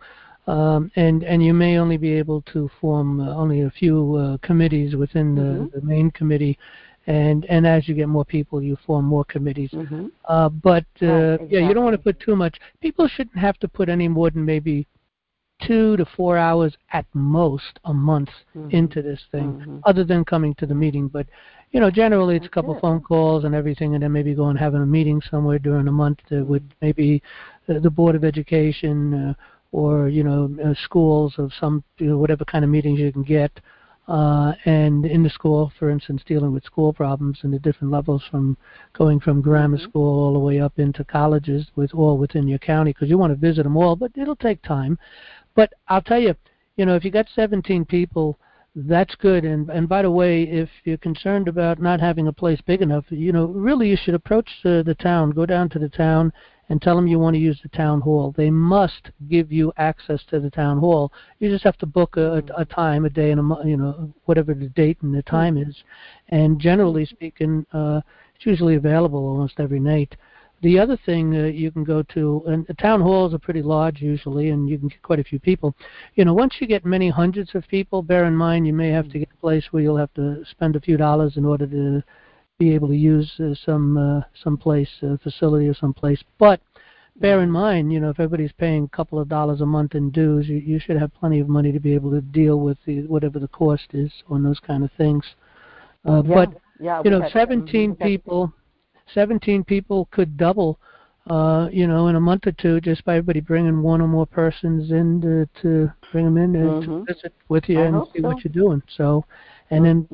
and you may only be able to form only a few committees within the main committee, and as you get more people, you form more committees. But exactly. yeah, you don't want to put too much. People shouldn't have to put any more than maybe 2 to 4 hours at most a month into this thing, other than coming to the meeting. But generally it's a couple phone calls and everything, and then maybe go and having a meeting somewhere during a month with maybe the Board of Education or schools of some whatever kind of meetings you can get, and in the school, for instance, dealing with school problems and the different levels from going from grammar school all the way up into colleges all within your county, because you want to visit them all, but it'll take time. But I'll tell you, if you got 17 people, that's good. And by the way, if you're concerned about not having a place big enough, really you should approach the town, go down to the town and tell them you want to use the town hall. They must give you access to the town hall. You just have to book a time, a day, and whatever the date and the time is. And generally speaking, it's usually available almost every night. The other thing you can go to, and the town halls are pretty large usually, and you can get quite a few people. Once you get many hundreds of people, bear in mind you may have to get a place where you'll have to spend a few dollars in order to be able to use some place, facility or some place. But bear in mind, if everybody's paying a couple of dollars a month in dues, you should have plenty of money to be able to deal with whatever the cost is on those kind of things. But 17 people. 17 people could double, in a month or two, just by everybody bringing one or more persons in to bring them in to visit with you and see what you're doing. So, and then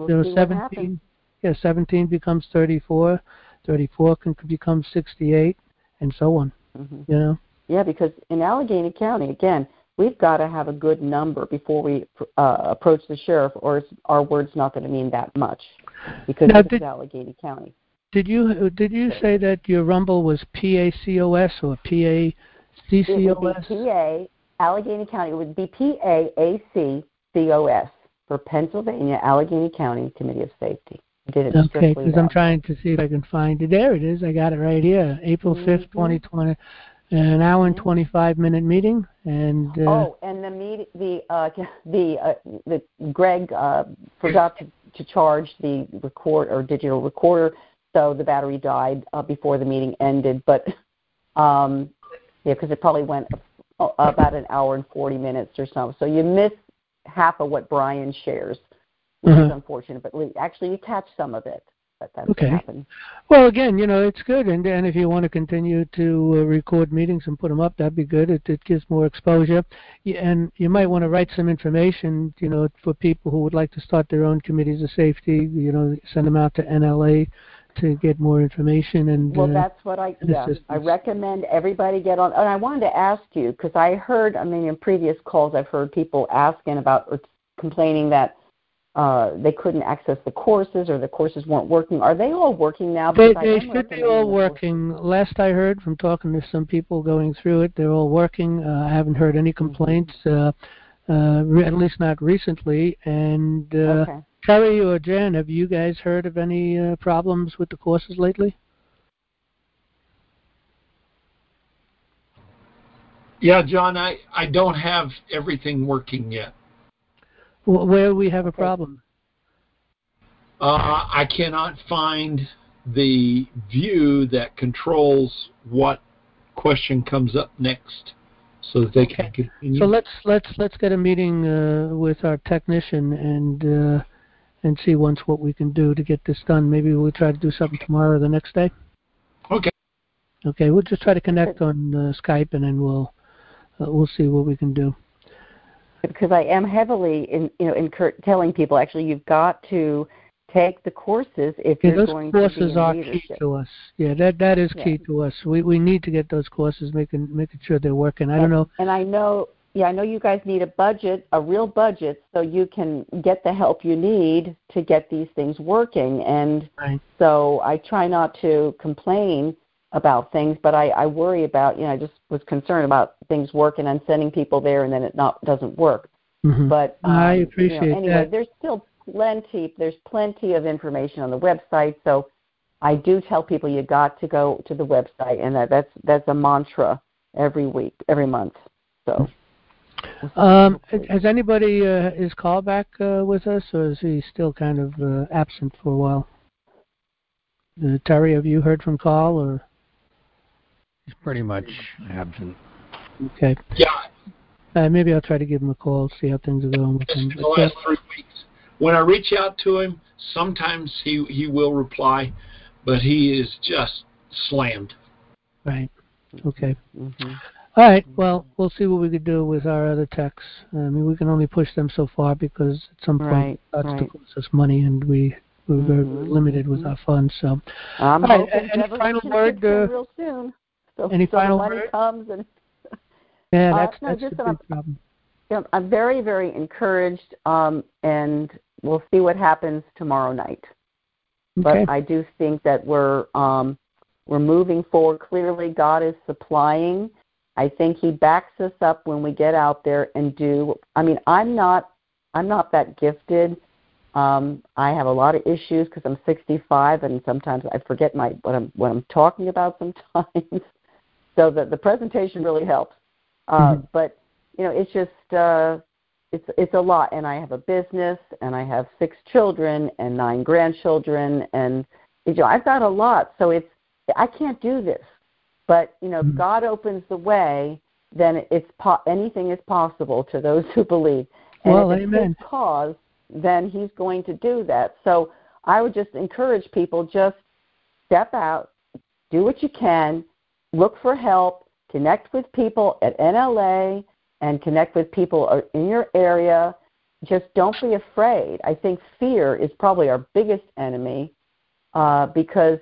17 becomes 34, 34 can become 68, and so on. Yeah, because in Allegheny County, again, we've got to have a good number before we approach the sheriff, or our word's not going to mean that much, because it's Allegheny County. Did you say that your Rumble was PACOS or PACCOS? It would be PA, Allegheny County. It would be PAACCOS for Pennsylvania Allegheny County Committee of Safety. I did it okay, because I'm trying to see if I can find it. There it is. I got it right here. April 5th, 2020. An hour and 25-minute meeting, and and the meeting, the Greg forgot to charge the digital recorder. So the battery died before the meeting ended, but because it probably went about an hour and 40 minutes or so. So you miss half of what Brian shares, which is unfortunate. But actually, you catch some of it. But that's what happened. Well, again, it's good, and if you want to continue to record meetings and put them up, that'd be good. It gives more exposure, and you might want to write some information, for people who would like to start their own committees of safety. Send them out to NLA. To get more information and that's what I recommend everybody get on. And I wanted to ask you, because I heard, in previous calls I've heard people asking about or complaining that they couldn't access the courses or the courses weren't working. Are they all working now? They should be all working. Last I heard from talking to some people going through it, they're all working. I haven't heard any complaints, at least not recently. And Terry or Jen, have you guys heard of any problems with the courses lately? Yeah, John, I don't have everything working yet. Where do we have a problem? I cannot find the view that controls what question comes up next, so that they can continue. So let's get a meeting with our technician and see once what we can do to get this done. Maybe we'll try to do something tomorrow or the next day. Okay, we'll just try to connect on Skype, and then we'll see what we can do. Because I am heavily telling people, actually, you've got to take the courses if you're going to be in leadership. Those courses are key to us. Yeah, that is key to us. We need to get those courses, making sure they're working. I don't know. And I know you guys need a budget, a real budget, so you can get the help you need to get these things working. And so I try not to complain about things, but I worry about, I just was concerned about things working and sending people there and then it doesn't work. But I appreciate anyway, that. there's plenty of information on the website. So I do tell people you got to go to the website, and that's a mantra every month. So Has anybody is Carl back with us, or is he still kind of absent for a while? Terry, have you heard from Carl, or? He's pretty much absent. Okay. Yeah. Maybe I'll try to give him a call, see how things are going with him. The last 3 weeks. When I reach out to him, sometimes he will reply, but he is just slammed. Right. Okay. Mm-hmm. All right. Well, we'll see what we could do with our other techs. I mean, we can only push them so far because at some point it starts to cost us money, and we're very limited with our funds. So, I'm all right. hoping Any final word? Real soon. So, any final the money word? Comes and yeah, that's the big problem. I'm very, very encouraged, and we'll see what happens tomorrow night. Okay. But I do think that we're moving forward. Clearly, God is supplying. I think He backs us up when we get out there and do. I mean, I'm not that gifted. I have a lot of issues because I'm 65, and sometimes I forget what I'm talking about sometimes. So the presentation really helps. But it's just it's a lot, and I have a business, and I have 6 children and 9 grandchildren, and I've got a lot. So I can't do this. But if God opens the way, then anything is possible to those who believe. And if it's amen. His cause, then He's going to do that. So I would just encourage people, just step out, do what you can, look for help, connect with people at NLA, and connect with people in your area. Just don't be afraid. I think fear is probably our biggest enemy because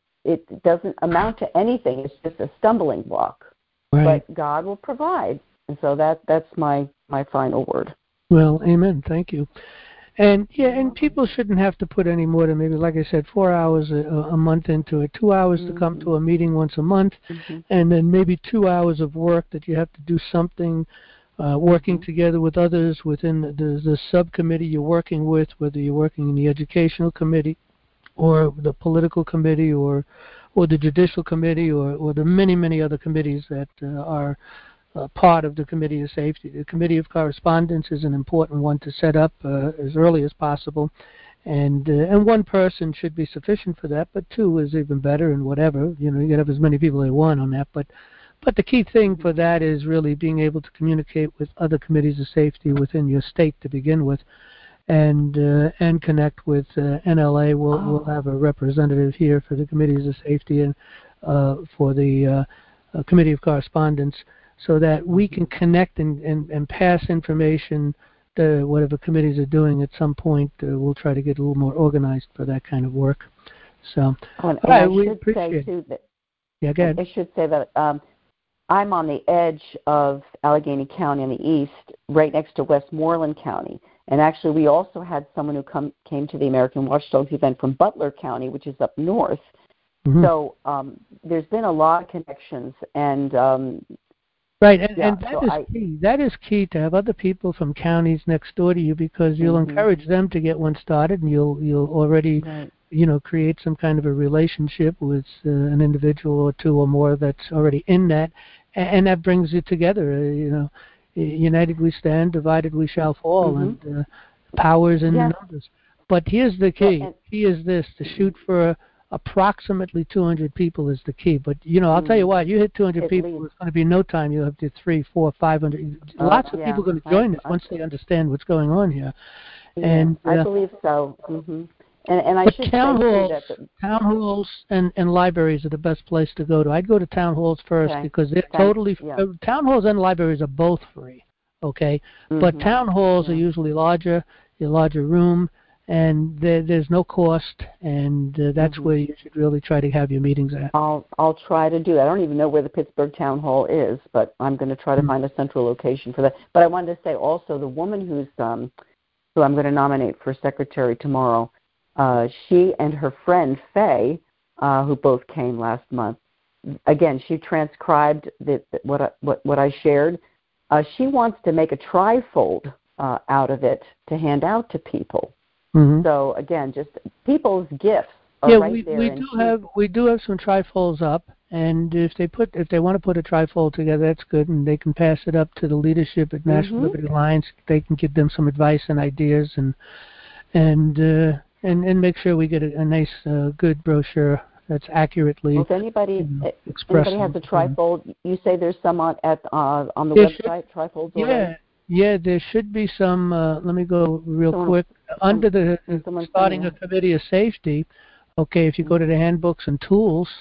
it doesn't amount to anything. It's just a stumbling block. Right. But God will provide. And so that's my final word. Well, amen. Thank you. And and people shouldn't have to put any more than maybe, like I said, 4 hours a month into it, 2 hours to come to a meeting once a month, and then maybe 2 hours of work that you have to do something, working together with others within the subcommittee you're working with, whether you're working in the educational committee or the political committee or the judicial committee or the many other committees that are part of the Committee of Safety. The Committee of Correspondence is an important one to set up as early as possible, and one person should be sufficient for that, but 2 is even better, and whatever. You can have as many people as you want on that, but the key thing for that is really being able to communicate with other committees of safety within your state to begin with, and connect with NLA. We'll have a representative here for the committees of safety and for the Committee of Correspondence, so that we can connect and pass information to whatever committees are doing. At some point, we'll try to get a little more organized for that kind of work. So, we appreciate it. Yeah, go ahead. I should say that I'm on the edge of Allegheny County on the east, right next to Westmoreland County. And actually, we also had someone who came to the American Watchdogs event from Butler County, which is up north. So there's been a lot of connections, and right, and that is key. That is key, to have other people from counties next door to you, because you'll encourage them to get one started, and you'll already create some kind of a relationship with an individual or 2 or more that's already in that, and that brings you together. United we stand, divided we shall fall, and powers in the numbers. But here's the key. Key is this: to shoot for approximately 200 people is the key. But I'll tell you what, you hit 200 people, it's going to be no time. You'll have to 300, 400, 500. Lots of people are going to join this once they understand what's going on here. And I believe so. And I should town halls and libraries are the best place to go to. I'd go to town halls first, because they're totally town halls and libraries are both free. Okay, but town halls are usually larger, a larger room, and there's no cost, and that's where you should really try to have your meetings at. I'll try to do that. I don't even know where the Pittsburgh Town Hall is, but I'm going to try to find a central location for that. But I wanted to say also, the woman who I'm going to nominate for secretary tomorrow, she and her friend Faye, who both came last month, again, she transcribed what I shared. She wants to make a trifold out of it to hand out to people. So again, just people's gifts are right there. We do have some trifolds up, And if they want to put a trifold together, that's good, and they can pass it up to the leadership at National Liberty Alliance. They can give them some advice and ideas, and make sure we get a nice, good brochure that's accurately Well, if anybody expressed. Anybody has a trifold, you say there's some on the website, trifolds already? Yeah, there should be some. Let me go real quick. Under the starting a committee of safety, okay, if you go to the handbooks and tools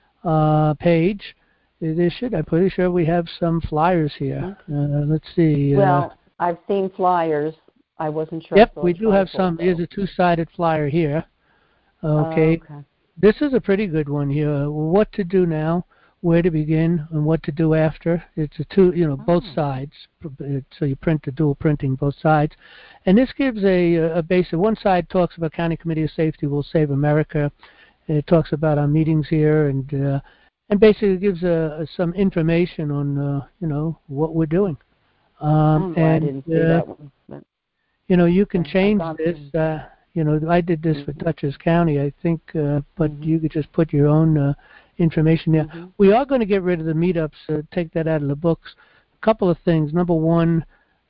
page, there should. I'm pretty sure we have some flyers here. Let's see. Well, I've seen flyers. I wasn't sure. Yep, we do have some. There's a two-sided flyer here. Okay. This is a pretty good one here. What to do now, where to begin, and what to do after. It's a both sides. So you print the dual printing both sides. And this gives a basic. One side talks about County Committee of Safety will save America. It talks about our meetings here and basically gives some information on what we're doing. I didn't see that one. But you can change this. I did this for Dutchess County, I think, but you could just put your own information there. We are going to get rid of the meetups, take that out of the books. A couple of things. Number one,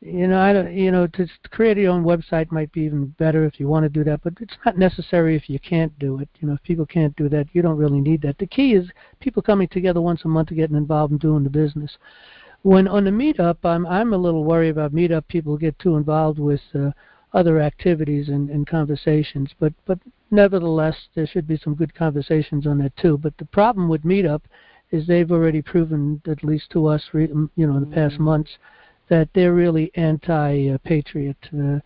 to create your own website might be even better if you want to do that, but it's not necessary if you can't do it. If people can't do that, you don't really need that. The key is people coming together once a month and getting involved in doing the business. When on the meetup, I'm a little worried about meetup. People get too involved with other activities and conversations, but nevertheless, there should be some good conversations on that too. But the problem with Meetup is they've already proven, at least to us, in the past months, that they're really anti-patriot.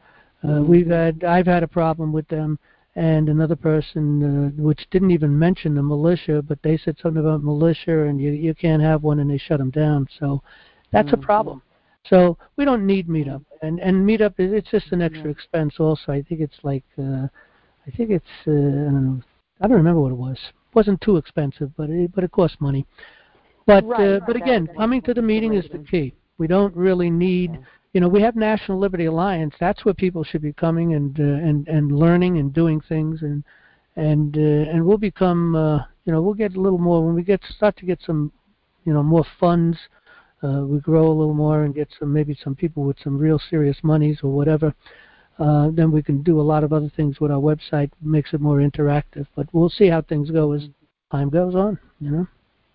I've had a problem with them, and another person, which didn't even mention the militia, but they said something about militia, and you can't have one, and they shut them down. So that's a problem. So we don't need Meetup, and Meetup it's just an extra expense. Also, I think it's like I don't remember what it was. It wasn't too expensive, but it costs money. But again, coming to the meeting is the key. We don't really need. We have National Liberty Alliance. That's where people should be coming and learning and doing things, and we'll become we'll get a little more when we start to get some more funds. We grow a little more and get maybe some people with some real serious monies or whatever. Then we can do a lot of other things with our website. Makes it more interactive. But we'll see how things go as time goes on. There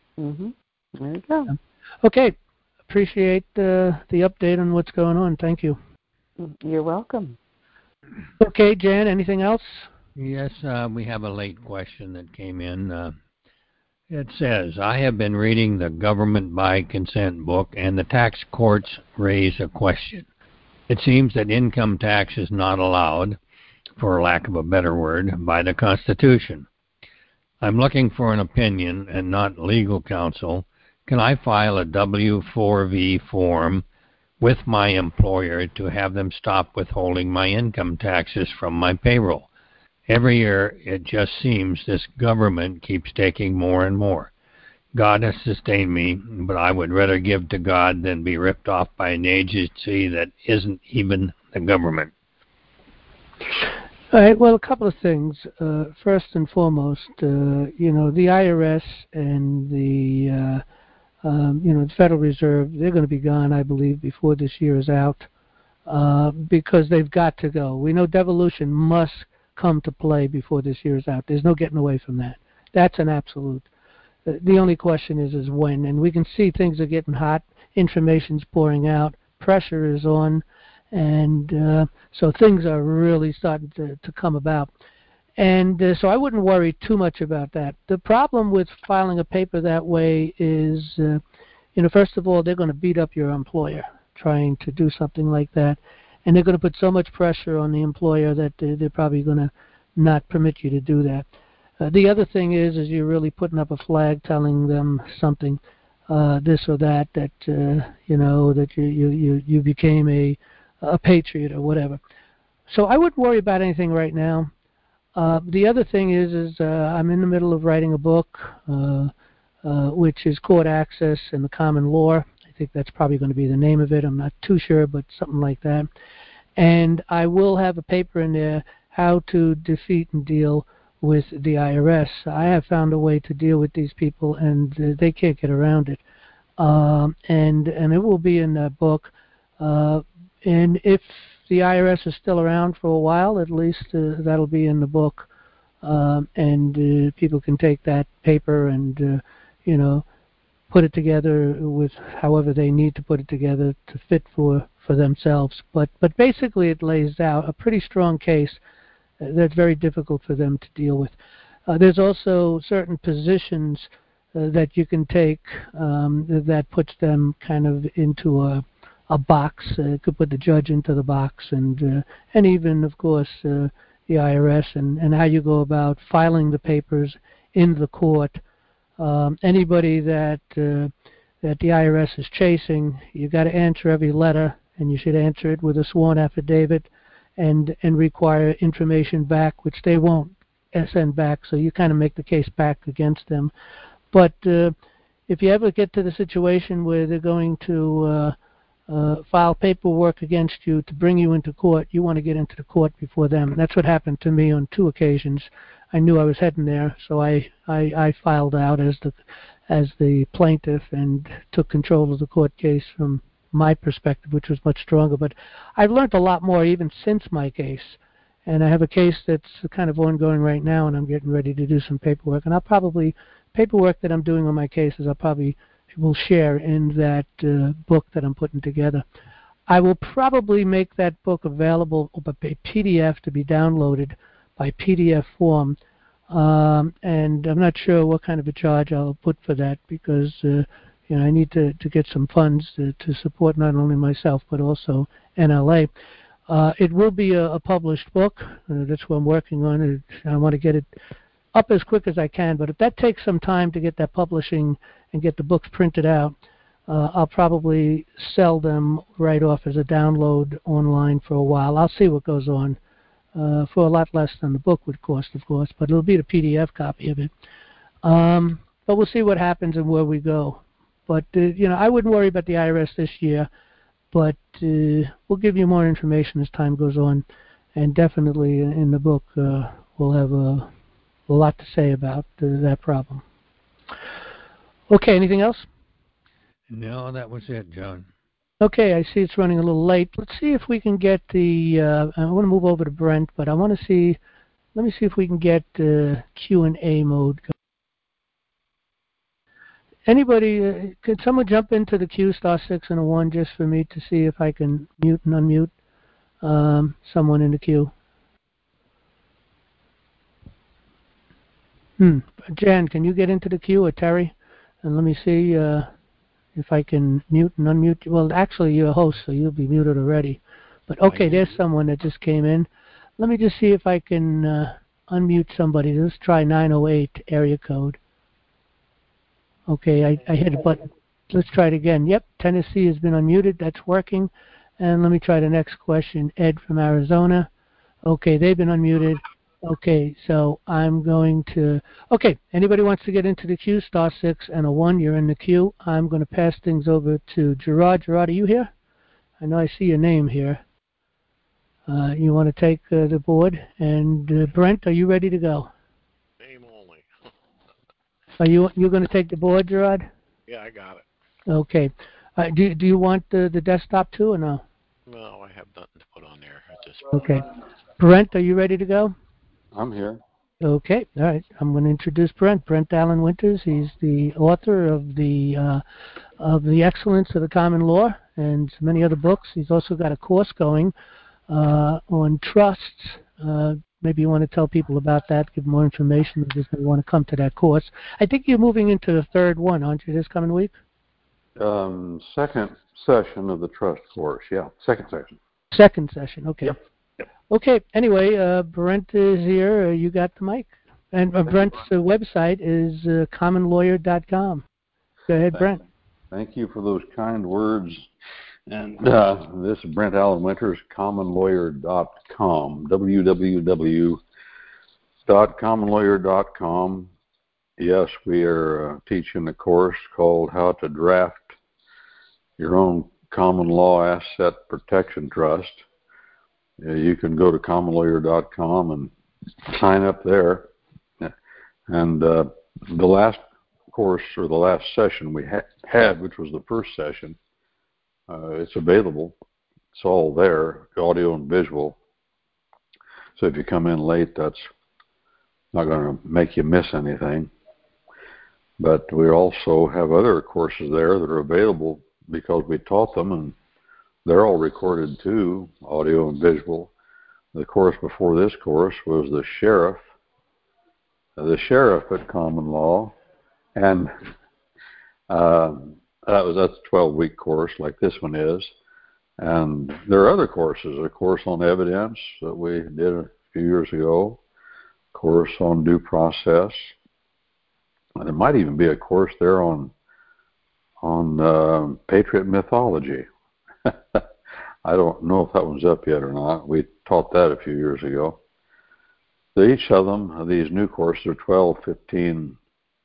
you go. Okay. Appreciate the update on what's going on. Thank you. You're welcome. Okay, Jan. Anything else? Yes, we have a late question that came in. It says, I have been reading the Government by Consent book, and the tax courts raise a question. It seems that income tax is not allowed, for lack of a better word, by the Constitution. I'm looking for an opinion and not legal counsel. Can I file a W-4V form with my employer to have them stop withholding my income taxes from my payroll? Every year, it just seems this government keeps taking more and more. God has sustained me, but I would rather give to God than be ripped off by an agency that isn't even the government. All right, well, a couple of things. First and foremost, the IRS and the Federal Reserve, they're going to be gone, I believe, before this year is out, because they've got to go. We know devolution must come to play before this year is out. There's no getting away from that. That's an absolute. The only question is when, and we can see things are getting hot. Information's pouring out. Pressure is on, and so things are really starting to come about. And so I wouldn't worry too much about that. The problem with filing a paper that way is, first of all, they're going to beat up your employer trying to do something like that. And they're going to put so much pressure on the employer that they're probably going to not permit you to do that. The other thing is you're really putting up a flag telling them something, this or that that you became a patriot or whatever. So I wouldn't worry about anything right now. The other thing is I'm in the middle of writing a book, which is Court Access and the Common Law. I think that's probably going to be the name of it. I'm not too sure, but something like that. And I will have a paper in there, How to Defeat and Deal with the IRS. I have found a way to deal with these people, and they can't get around it. And it will be in that book. And if the IRS is still around for a while, at least that'll be in the book. And people can take that paper and, put it together with however they need to put it together to fit for themselves. But basically it lays out a pretty strong case that's very difficult for them to deal with. There's also certain positions that you can take that puts them kind of into a box. Could put the judge into the box, and even, of course, the IRS and how you go about filing the papers in the court. Anybody that the IRS is chasing, you got to answer every letter, and you should answer it with a sworn affidavit, and require information back, which they won't send back. So you kind of make the case back against them. But if you ever get to the situation where they're going to file paperwork against you to bring you into court, you want to get into the court before them. That's what happened to me on 2 occasions. I knew I was heading there, so I filed out as the plaintiff and took control of the court case from my perspective, which was much stronger. But I've learned a lot more even since my case. And I have a case that's kind of ongoing right now, and I'm getting ready to do some paperwork. And paperwork that I'm doing on my cases, I probably will share in that book that I'm putting together. I will probably make that book available by PDF to be downloaded by PDF form. And I'm not sure what kind of a charge I'll put for that, because I need to get some funds to support not only myself but also NLA. It will be a published book. That's what I'm working on. I want to get it up as quick as I can, but if that takes some time to get that publishing and get the books printed out, I'll probably sell them right off as a download online for a while. I'll see what goes on for a lot less than the book would cost, of course, but it'll be the PDF copy of it. But we'll see what happens and where we go. But, I wouldn't worry about the IRS this year, but we'll give you more information as time goes on, and definitely in the book we'll have a lot to say about that problem. Okay, anything else? No, that was it, John. Okay, I see it's running a little late. Let's see if we can get I want to move over to Brent, but let me see if we can get Q&A mode going. Anybody, could someone jump into the queue, *6 and a 1, just for me to see if I can mute and unmute someone in the queue? Jan, can you get into the queue, or Terry? And let me see if I can mute and unmute you. Well, actually, you're a host, so you'll be muted already. But okay, there's someone that just came in. Let me just see if I can unmute somebody. Let's try 908 area code. Okay, I hit a button. Let's try it again. Yep, Tennessee has been unmuted. That's working. And let me try the next question. Ed from Arizona. Okay, they've been unmuted. Okay, so I'm going to... Okay, anybody wants to get into the queue, *6 and a 1, you're in the queue. I'm going to pass things over to Gerard. Gerard, are you here? I know I see your name here. You want to take the board? And Brent, are you ready to go? Name only. Are you going to take the board, Gerard? Yeah, I got it. Okay. Do you want the desktop too, or no? No, I have nothing to put on there at this point. Okay. Brent, are you ready to go? I'm here. Okay. All right. I'm going to introduce Brent. Brent Allen Winters. He's the author of the Excellence of the Common Law and many other books. He's also got a course going on trusts. Maybe you want to tell people about that, give more information if they want to come to that course. I think you're moving into the third one, aren't you, this coming week? Second session of the trust course. Yeah, second session. Second session. Okay. Yep. Okay. Anyway, Brent is here. You got the mic. And Brent's website is commonlawyer.com. Go ahead, Brent. Thank you for those kind words. And this is Brent Allen Winters, commonlawyer.com, www.commonlawyer.com. Yes, we are teaching a course called How to Draft Your Own Common Law Asset Protection Trust. You can go to commonlawyer.com and sign up there. And the last course, or the last session we had, which was the first session, it's available. It's all there, audio and visual. So if you come in late, that's not going to make you miss anything. But we also have other courses there that are available because we taught them, and they're all recorded too, audio and visual. The course before this course was the sheriff at Common Law, and that's a 12-week course like this one is. And there are other courses, a course on evidence that we did a few years ago, a course on due process. And there might even be a course there on patriot mythology. I don't know if that one's up yet or not. We taught that a few years ago. So each of them, these new courses, are 12, 15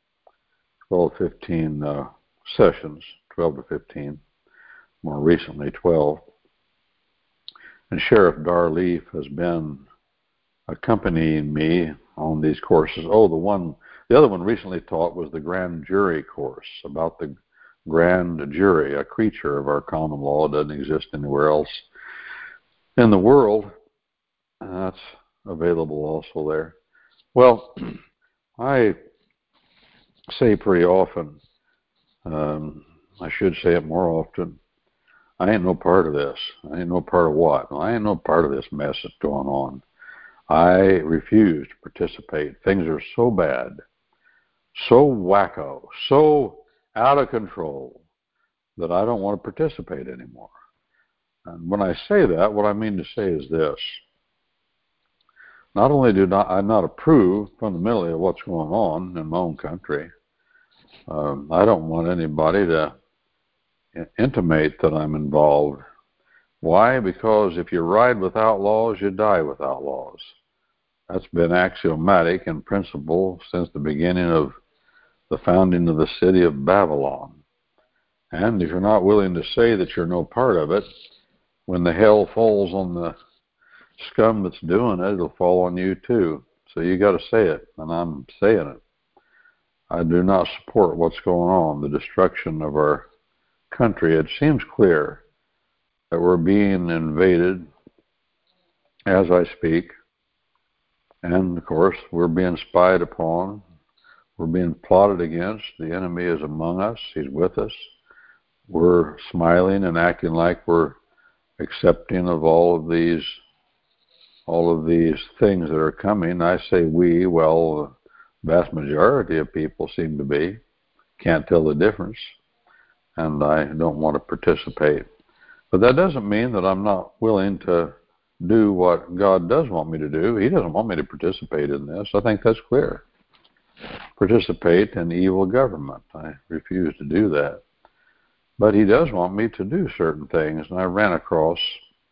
sessions, 12 to 15. More recently, 12. And Sheriff Darleaf has been accompanying me on these courses. The other one recently taught was the grand jury course, about the grand jury, a creature of our common law. It doesn't exist anywhere else in the world. And that's available also there. Well, I say pretty often, I should say it more often, I ain't no part of this. I ain't no part of what? I ain't no part of this mess that's going on. I refuse to participate. Things are so bad, so wacko, so out of control that I don't want to participate anymore. And when I say that, what I mean to say is this. Not only do I not approve fundamentally of what's going on in my own country, I don't want anybody to intimate that I'm involved. Why? Because if you ride with outlaws, you die with outlaws. That's been axiomatic in principle since the beginning of the founding of the city of Babylon. And if you're not willing to say that you're no part of it, when the hell falls on the scum that's doing it, it'll fall on you too. So you got to say it, and I'm saying it. I do not support what's going on, the destruction of our country. It seems clear that we're being invaded as I speak, and of course we're being spied upon, we're being plotted against. The enemy is among us, he's with us. We're smiling and acting like we're accepting of all of these things that are coming. I say we, well, the vast majority of people seem to be, can't tell the difference, and I don't want to participate. But that doesn't mean that I'm not willing to do what God does want me to do. He doesn't want me to participate in this. I think that's clear. Participate in evil government. I refuse to do that. But he does want me to do certain things, and I ran across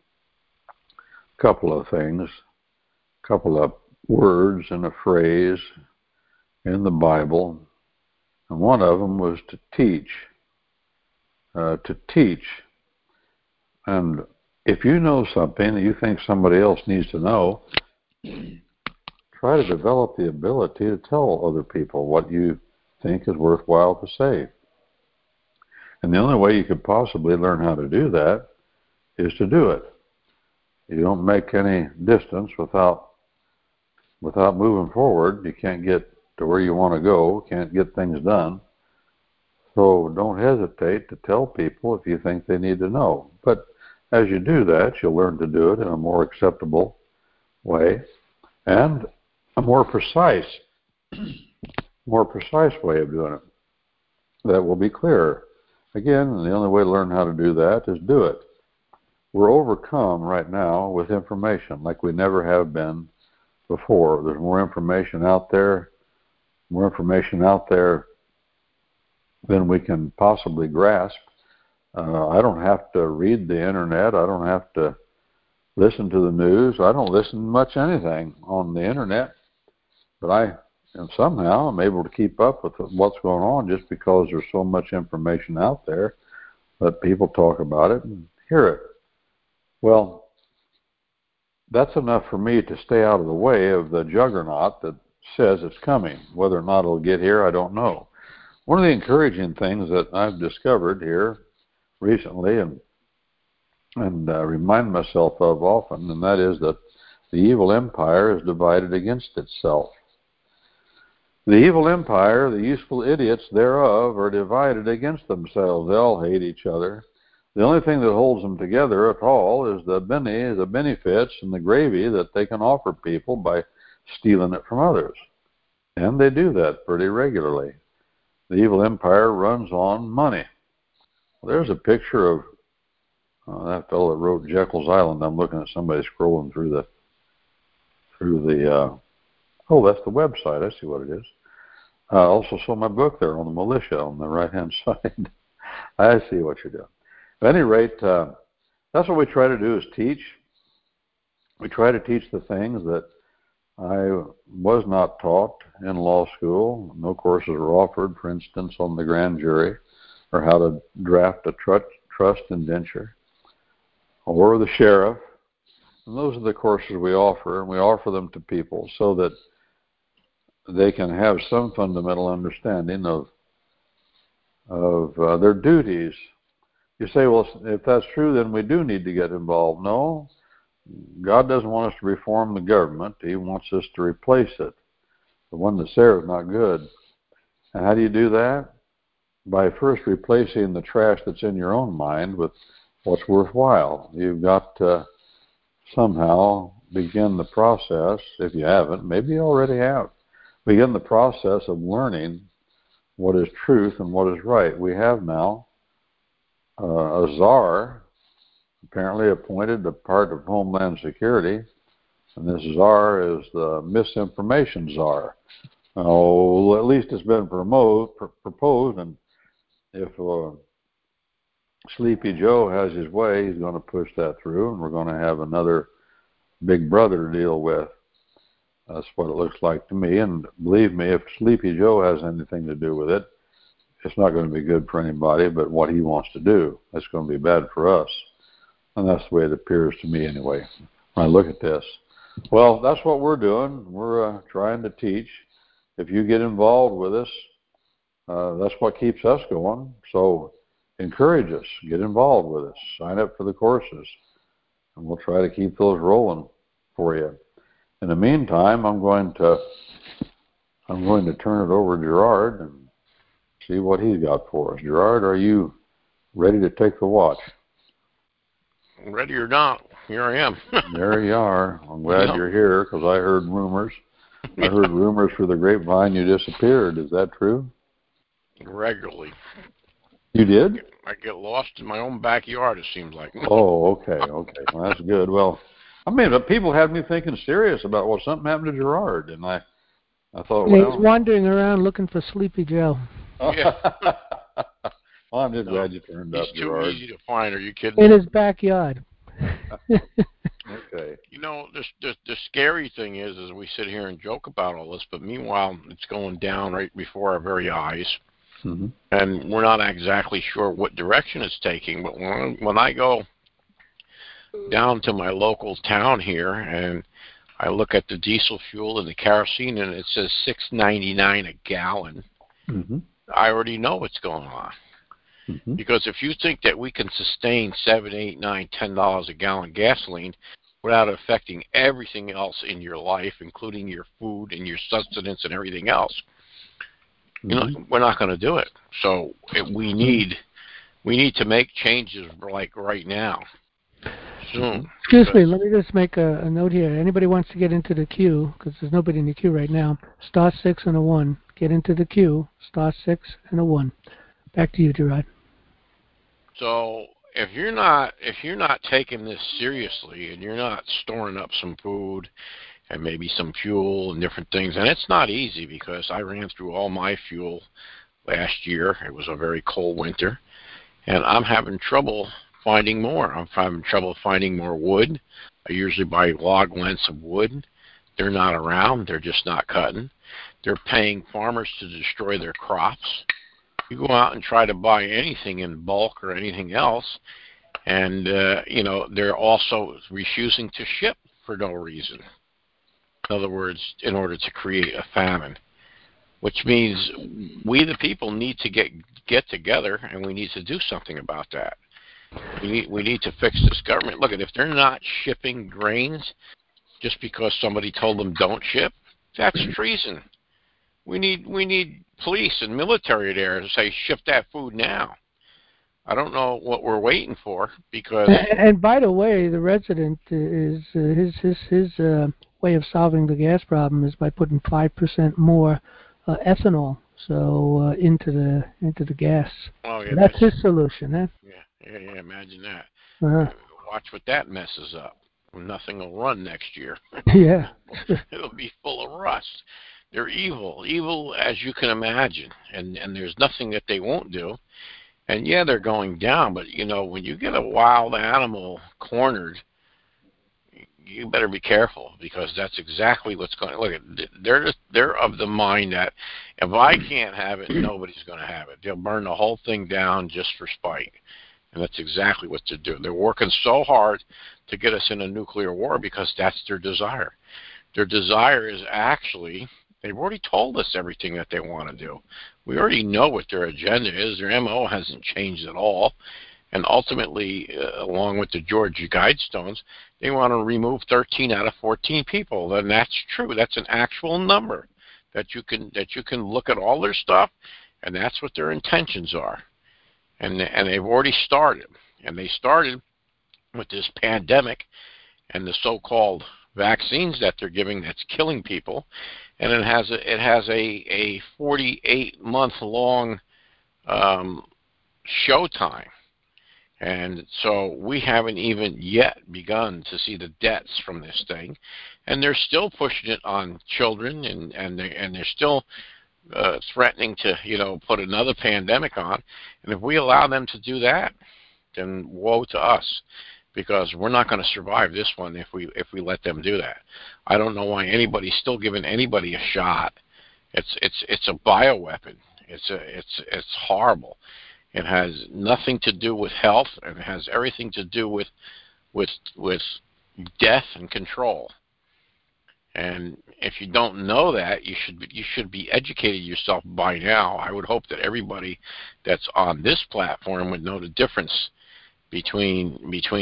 a couple of things, a couple of words and a phrase in the Bible, and one of them was to teach. To teach. And if you know something that you think somebody else needs to know, try to develop the ability to tell other people what you think is worthwhile to say. And the only way you could possibly learn how to do that is to do it. You don't make any distance without moving forward. You can't get to where you want to go, can't get things done. So don't hesitate to tell people if you think they need to know. But as you do that, you'll learn to do it in a more acceptable way and a more precise way of doing it that will be clearer. Again, the only way to learn how to do that is do it. We're overcome right now with information like we never have been before. There's more information out there than we can possibly grasp. I don't have to read the internet. I don't have to listen to the news. I don't listen to much anything on the internet. But somehow I'm able to keep up with what's going on just because there's so much information out there that people talk about it and hear it. Well, that's enough for me to stay out of the way of the juggernaut that says it's coming. Whether or not it'll get here, I don't know. One of the encouraging things that I've discovered here recently and remind myself of often, and that is that the evil empire is divided against itself. The evil empire, the useful idiots thereof, are divided against themselves. They all hate each other. The only thing that holds them together at all is the benefits and the gravy that they can offer people by stealing it from others. And they do that pretty regularly. The evil empire runs on money. Well, there's a picture of that fellow that wrote Jekyll's Island. I'm looking at somebody scrolling through the oh, that's the website. I see what it is. I also saw my book there on the militia on the right-hand side. I see what you're doing. At any rate, that's what we try to do is teach. We try to teach the things that I was not taught in law school. No courses were offered, for instance, on the grand jury or how to draft a trust indenture or the sheriff. And those are the courses we offer, and we offer them to people so that they can have some fundamental understanding of their duties. You say, well, if that's true, then we do need to get involved. No, God doesn't want us to reform the government. He wants us to replace it. The one that's there is not good. And how do you do that? By first replacing the trash that's in your own mind with what's worthwhile. You've got to somehow begin the process, if you haven't, maybe you already have, begin the process of learning what is truth and what is right. We have now a czar, apparently appointed a part of Homeland Security, and this czar is the misinformation czar. At least it's been proposed, and if Sleepy Joe has his way, he's going to push that through, and we're going to have another Big Brother to deal with. That's what it looks like to me, and believe me, if Sleepy Joe has anything to do with it, it's not going to be good for anybody but what he wants to do. That's going to be bad for us. And that's the way it appears to me anyway, when I look at this. Well, that's what we're doing. We're trying to teach. If you get involved with us, that's what keeps us going. So encourage us. Get involved with us. Sign up for the courses. And we'll try to keep those rolling for you. In the meantime, I'm going to turn it over to Gerard and see what he's got for us. Gerard, are you ready to take the watch? Ready or not, here I am. There you are. I'm glad you're here because I heard rumors. I heard rumors through the grapevine you disappeared. Is that true? Regularly. You did? I get lost in my own backyard, it seems like. Oh, okay. Well, that's good. Well, I mean, people had me thinking serious about, well, something happened to Gerard, and I thought, well, he's wandering around looking for Sleepy Joe. Yeah. Well, I'm just glad you turned up, Gerard. He's too easy to find. Are you kidding? In his backyard. Okay. You know, the scary thing is we sit here and joke about all this, but meanwhile, it's going down right before our very eyes. Mm-hmm. And we're not exactly sure what direction it's taking. But when I go down to my local town here and I look at the diesel fuel and the kerosene and it says $6.99 a gallon, mm-hmm. I already know what's going on. Mm-hmm. Because if you think that we can sustain $7, $8, $9, $10 a gallon gasoline without affecting everything else in your life, including your food and your sustenance and everything else, mm-hmm. you know, we're not going to do it. So we need to make changes like right now, soon. Excuse me, let me just make a note here. Anybody wants to get into the queue, because there's nobody in the queue right now, star 6 and a 1. Get into the queue, star 6 and a 1. Back to you, Gerard. So if you're not taking this seriously and you're not storing up some food and maybe some fuel and different things, and it's not easy because I ran through all my fuel last year. It was a very cold winter, and I'm having trouble finding more. I'm having trouble finding more wood. I usually buy log lengths of wood. They're not around. They're just not cutting. They're paying farmers to destroy their crops. You go out and try to buy anything in bulk or anything else, and you know, they're also refusing to ship for no reason. In other words, in order to create a famine, which means we the people need to get together, and we need to do something about that. We need to fix this government. Look, if they're not shipping grains just because somebody told them don't ship, that's treason. We need police and military there to say ship that food now. I don't know what we're waiting for because. And by the way, the resident is his way of solving the gas problem is by putting 5% more ethanol into the gas. Oh yeah, so that's his solution, huh? Yeah. Imagine that. Uh-huh. Watch what that messes up. Nothing will run next year. Yeah. It'll be full of rust. They're evil as you can imagine, and there's nothing that they won't do. And yeah, they're going down, but when you get a wild animal cornered, you better be careful because that's exactly what's going to look. They're of the mind that if I can't have it, nobody's going to have it. They'll burn the whole thing down just for spite, and that's exactly what they're doing. They're working so hard to get us in a nuclear war because that's their desire. Their desire is actually. They've already told us everything that they want to do. We already know what their agenda is. Their MO hasn't changed at all. And ultimately, along with the Georgia Guidestones, they want to remove 13 out of 14 people. And that's true. That's an actual number that you can look at all their stuff, and that's what their intentions are. And they've already started. And they started with this pandemic and the so-called vaccines that they're giving that's killing people. And it has a 48-month long show time, and so we haven't even yet begun to see the deaths from this thing, and they're still pushing it on children, and they're still threatening to put another pandemic on, and if we allow them to do that, then woe to us. Because we're not going to survive this one if we let them do that. I don't know why anybody's still giving anybody a shot. It's a bioweapon. It's horrible. It has nothing to do with health, and it has everything to do with death and control. And if you don't know that, you should be educated yourself by now. I would hope that everybody that's on this platform would know the difference between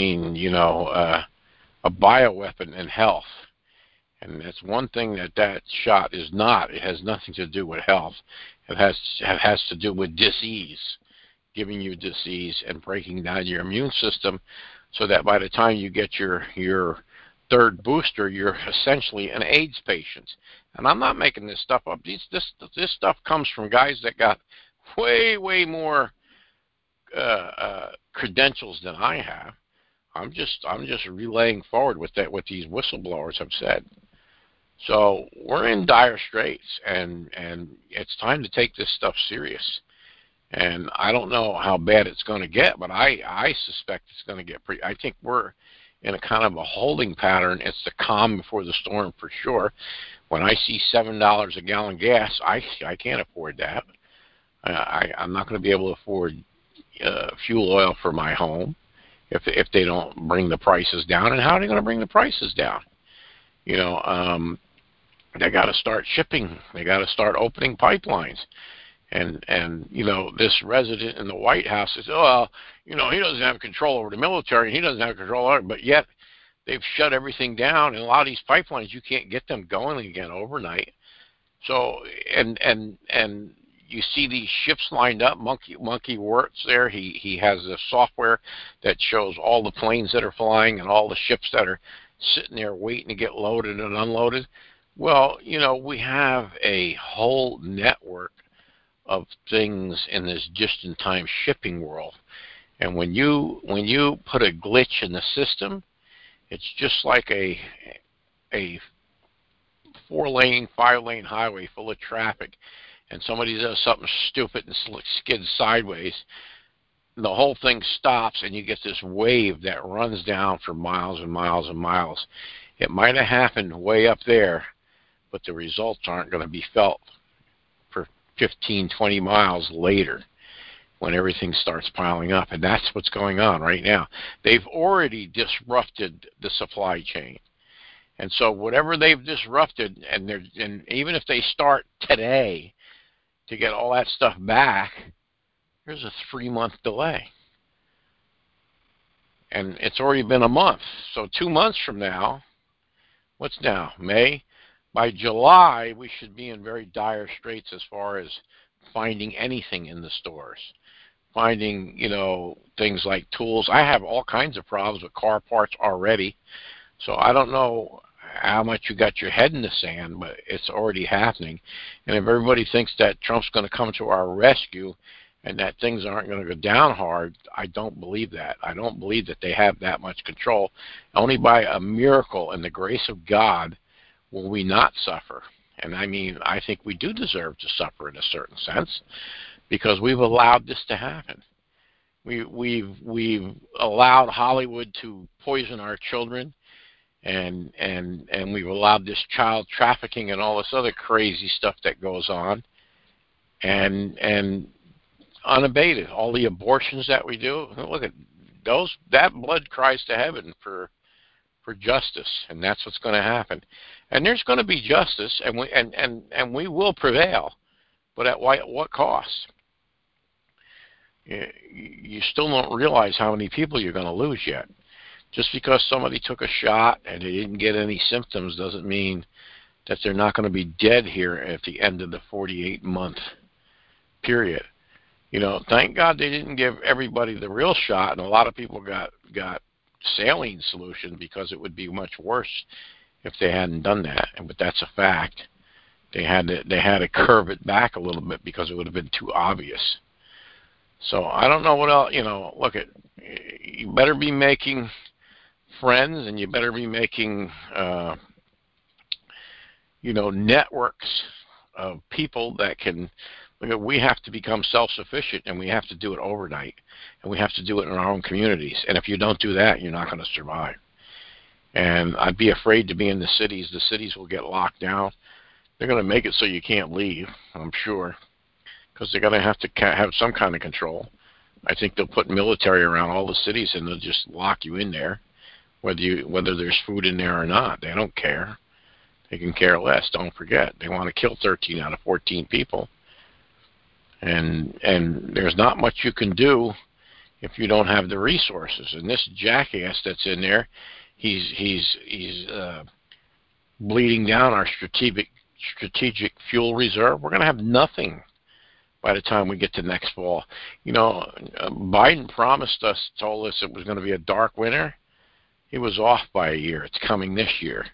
a bioweapon and health. And that's one thing that shot is not. It has nothing to do with health. It has to do with disease, giving you disease and breaking down your immune system so that by the time you get your third booster, you're essentially an AIDS patient. And I'm not making this stuff up. This stuff comes from guys that got way more credentials than I have. I'm just relaying forward what these whistleblowers have said. So we're in dire straits, and it's time to take this stuff serious. And I don't know how bad it's going to get, but I suspect it's going to get pretty. I think we're in a kind of a holding pattern. It's the calm before the storm for sure. When I see $7 a gallon gas, I can't afford that. I'm not going to be able to afford fuel oil for my home if they don't bring the prices down. And how are they going to bring the prices down? They got to start shipping. They got to start opening pipelines. And this resident in the White House says, he doesn't have control over the military, and he doesn't have control over it, but yet they've shut everything down, and a lot of these pipelines, you can't get them going again overnight. So, and you see these ships lined up. Monkey works there. He has the software that shows all the planes that are flying and all the ships that are sitting there waiting to get loaded and unloaded. Well, we have a whole network of things in this just-in-time shipping world. And when you put a glitch in the system, it's just like a 4-lane, 5-lane highway full of traffic, and somebody does something stupid and skids sideways, the whole thing stops, and you get this wave that runs down for miles and miles and miles. It might have happened way up there, but the results aren't going to be felt for 15, 20 miles later when everything starts piling up. And that's what's going on right now. They've already disrupted the supply chain. And so whatever they've disrupted, and even if they start today to get all that stuff back, there's a 3-month delay. And it's already been a month. So 2 months from now, what's now? May? By July, we should be in very dire straits as far as finding anything in the stores. Finding, things like tools. I have all kinds of problems with car parts already. So I don't know how much you got your head in the sand, but it's already happening. And if everybody thinks that Trump's going to come to our rescue and that things aren't going to go down hard, I don't believe that. I don't believe that they have that much control. Only by a miracle and the grace of God will we not suffer. And I mean, I think we do deserve to suffer in a certain sense because we've allowed this to happen. We've allowed Hollywood to poison our children, and we've allowed this child trafficking and all this other crazy stuff that goes on, and unabated. All the abortions that we do, look at those. That blood cries to heaven for justice, and that's what's going to happen. And there's going to be justice, and we will prevail, but at what cost? You still don't realize how many people you're going to lose yet. Just because somebody took a shot and they didn't get any symptoms doesn't mean that they're not going to be dead here at the end of the 48-month period. Thank God they didn't give everybody the real shot, and a lot of people got saline solution because it would be much worse if they hadn't done that. But that's a fact. They had to curve it back a little bit because it would have been too obvious. So I don't know what else. Look at, you better be making friends, and you better be making networks of people that can. We have to become self-sufficient, and we have to do it overnight, and we have to do it in our own communities. And if you don't do that, you're not going to survive. And I'd be afraid to be in the cities. The cities will get locked down. They're going to make it so you can't leave, I'm sure, because they're going to have to have some kind of control. I think they'll put military around all the cities, and they'll just lock you in there, whether there's food in there or not. They don't care. They can care less. Don't forget, they want to kill 13 out of 14 people. And there's not much you can do if you don't have the resources. And this jackass that's in there, he's bleeding down our strategic fuel reserve. We're going to have nothing by the time we get to next fall. Biden told us it was going to be a dark winter. He was off by a year. It's coming this year.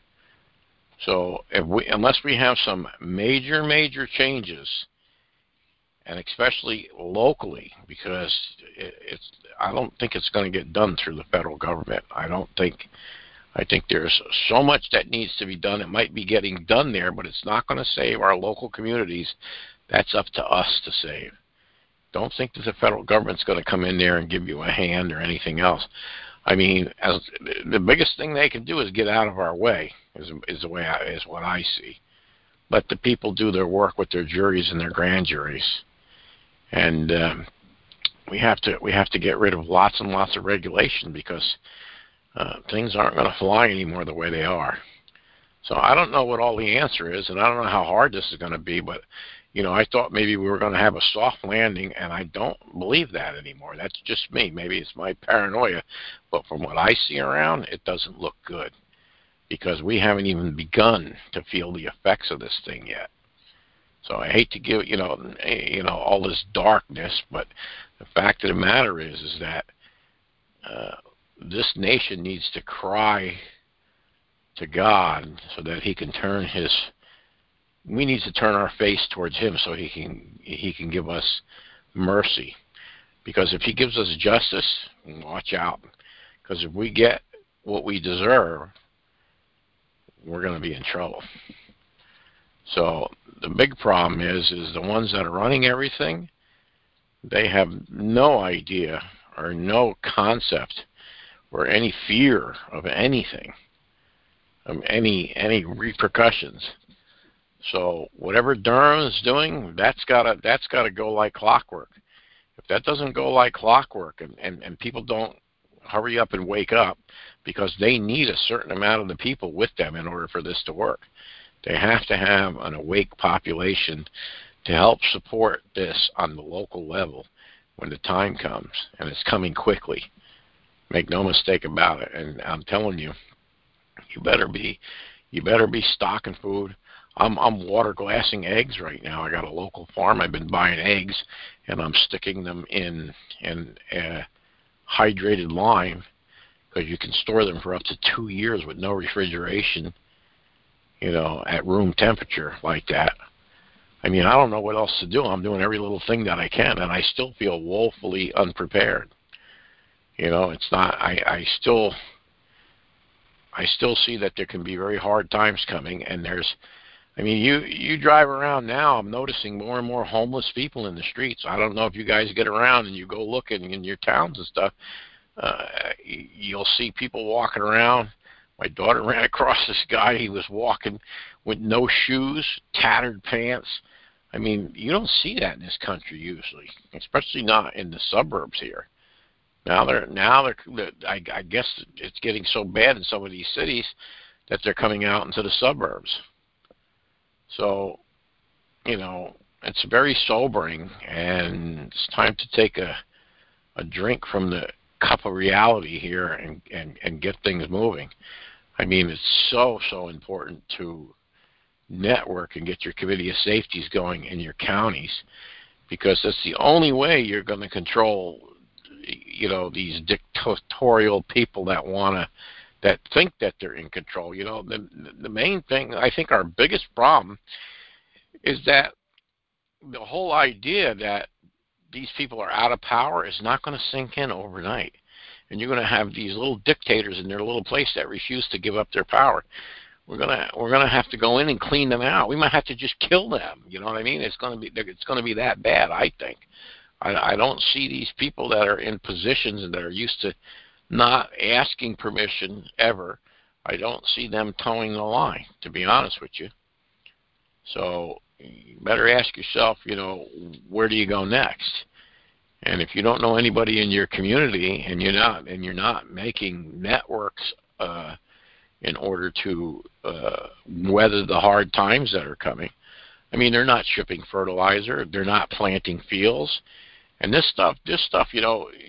So unless we have some major changes, and especially locally, because I don't think it's going to get done through the federal government. I think there's so much that needs to be done. It might be getting done there, but it's not going to save our local communities. That's up to us to save. Don't think that the federal government's going to come in there and give you a hand or anything else. I mean, the biggest thing they can do is get out of our way, is what I see. Let the people do their work with their juries and their grand juries. And we have to get rid of lots and lots of regulation because things aren't going to fly anymore the way they are. So I don't know what all the answer is, and I don't know how hard this is going to be, but I thought maybe we were going to have a soft landing, and I don't believe that anymore. That's just me. Maybe it's my paranoia, but from what I see around, it doesn't look good because we haven't even begun to feel the effects of this thing yet. So I hate to give all this darkness, but the fact of the matter is that this nation needs to cry to God so that He can we need to turn our face towards Him so He can give us mercy. Because if He gives us justice, watch out. Because if we get what we deserve, we're going to be in trouble. So the big problem is the ones that are running everything, they have no idea or no concept or any fear of anything, of any repercussions. So whatever Durham is doing, that's gotta go like clockwork. If that doesn't go like clockwork, and people don't hurry up and wake up, because they need a certain amount of the people with them in order for this to work. They have to have an awake population to help support this on the local level when the time comes, and it's coming quickly. Make no mistake about it. And I'm telling you, you better be stocking food. I'm water glassing eggs right now. I got a local farm. I've been buying eggs, and I'm sticking them in hydrated lime, because you can store them for up to 2 years with no refrigeration, at room temperature like that. I mean, I don't know what else to do. I'm doing every little thing that I can, and I still feel woefully unprepared. It's not. I still see that there can be very hard times coming, and you drive around now, I'm noticing more and more homeless people in the streets. I don't know if you guys get around and you go looking in your towns and stuff. You'll see people walking around. My daughter ran across this guy. He was walking with no shoes, tattered pants. I mean, you don't see that in this country usually, especially not in the suburbs here. Now they're I guess it's getting so bad in some of these cities that they're coming out into the suburbs. So, it's very sobering, and it's time to take a drink from the cup of reality here and get things moving. I mean, it's so important to network and get your committee of safeties going in your counties, because that's the only way you're going to control, these dictatorial people that think that they're in control. The main thing, I think our biggest problem is that the whole idea that these people are out of power is not going to sink in overnight. And you're going to have these little dictators in their little place that refuse to give up their power. We're gonna have to go in and clean them out. We might have to just kill them. You know what I mean? It's going to be that bad, I think. I don't see these people that are in positions and that are used to not asking permission ever. I don't see them towing the line, to be honest with you. So you better ask yourself, where do you go next? And if you don't know anybody in your community, and you're not making networks in order to weather the hard times that are coming. I mean, they're not shipping fertilizer, they're not planting fields. And this stuff, you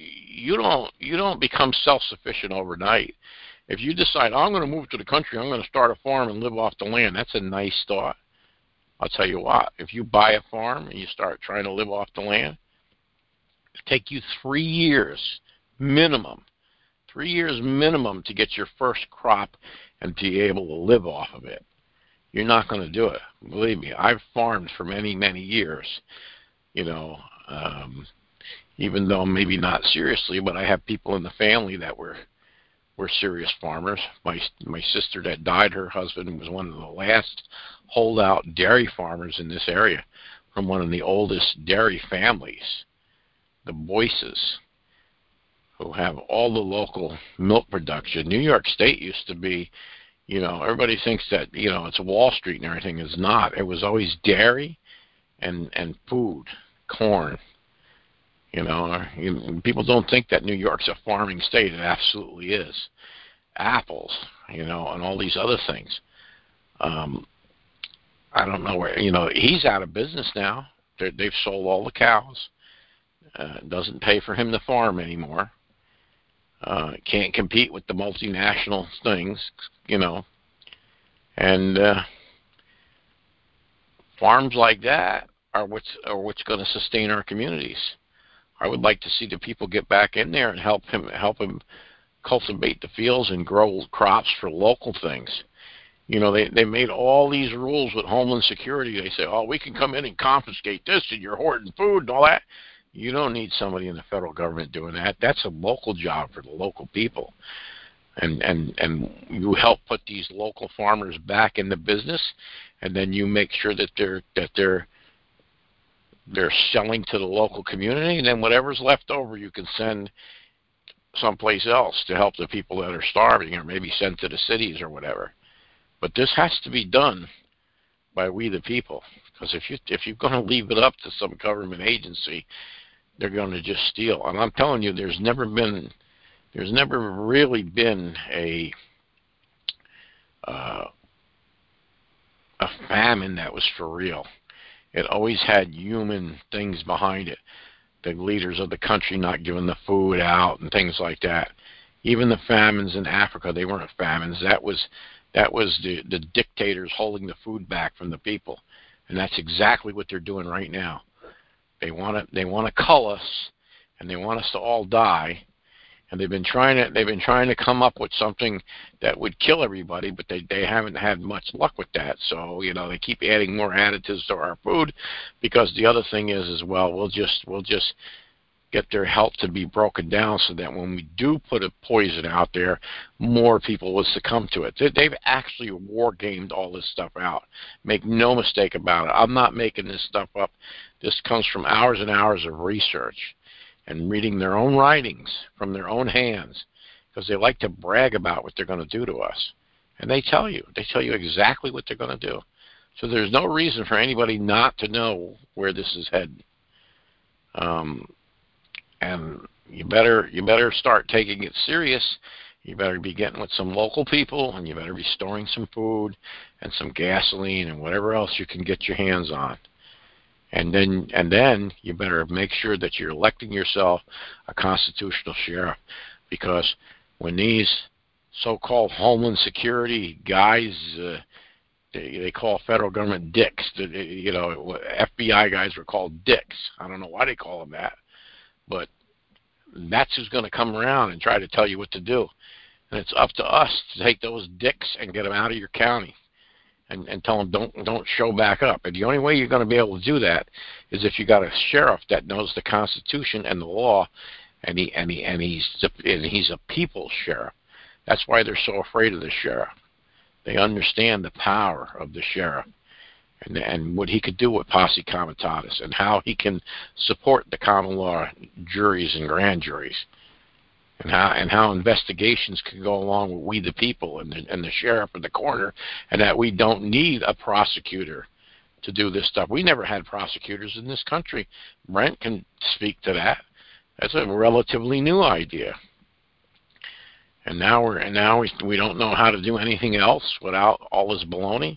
don't become self-sufficient overnight. If you decide, I'm going to move to the country, I'm going to start a farm and live off the land, that's a nice thought. I'll tell you what, if you buy a farm and you start trying to live off the land, it'll take you 3 years minimum. 3 years minimum to get your first crop and be able to live off of it. You're not going to do it. Believe me, I've farmed for many, many years. Even though maybe not seriously, but I have people in the family that were serious farmers. My sister that died, her husband was one of the last holdout dairy farmers in this area, from one of the oldest dairy families, the Boyces, who have all the local milk production. New York State used to be, everybody thinks that, it's Wall Street and everything. It's not. It was always dairy and food, corn. People don't think that New York's a farming state. It absolutely is. Apples, and all these other things. I don't know where, he's out of business now. They've sold all the cows. It doesn't pay for him to farm anymore. Can't compete with the multinational things, and farms like that are what's going to sustain our communities. I would like to see the people get back in there and help him cultivate the fields and grow crops for local things. They made all these rules with Homeland Security. They say, we can come in and confiscate this, and you're hoarding food and all that. You don't need somebody in the federal government doing that. That's a local job for the local people. And you help put these local farmers back in the business, and then you make sure that they're selling to the local community, and then whatever's left over you can send someplace else to help the people that are starving, or maybe send to the cities or whatever. But this has to be done by we the people, because if you're going to leave it up to some government agency, they're going to just steal. And I'm telling you, there's never been there's never really been a famine that was for real. It always had human things behind it. The leaders of the country not giving the food out and things like that. Even the famines in Africa, they weren't famines. That was the dictators holding the food back from the people, and that's exactly what they're doing right now. They want to cull us, and they want us to all die. And they've been trying to come up with something that would kill everybody, but they haven't had much luck with that. So they keep adding more additives to our food, because the other thing is well, we'll just get their health to be broken down, so that when we do put a poison out there, more people will succumb to it. They've actually war gamed all this stuff out. Make no mistake about it. I'm not making this stuff up. This comes from hours and hours of research and reading their own writings from their own hands, because they like to brag about what they're going to do to us. And they tell you exactly what they're going to do. So there's no reason for anybody not to know where this is headed. And you better start taking it serious. You better be getting with some local people, and you better be storing some food and some gasoline and whatever else you can get your hands on. And then you better make sure that you're electing yourself a constitutional sheriff, because when these so-called Homeland Security guys, they call federal government dicks. FBI guys were called dicks. I don't know why they call them that, but that's who's going to come around and try to tell you what to do. And it's up to us to take those dicks and get them out of your county. And tell them don't show back up. And the only way you're going to be able to do that is if you got a sheriff that knows the Constitution and the law, and he's a people's sheriff. That's why they're so afraid of the sheriff. They understand the power of the sheriff, and what he could do with posse comitatus, and how he can support the common law juries and grand juries. And how investigations can go along with we the people and the sheriff in the corner, and that we don't need a prosecutor to do this stuff. We never had prosecutors in this country. Brent can speak to that. That's a relatively new idea. And now we don't know how to do anything else without all this baloney.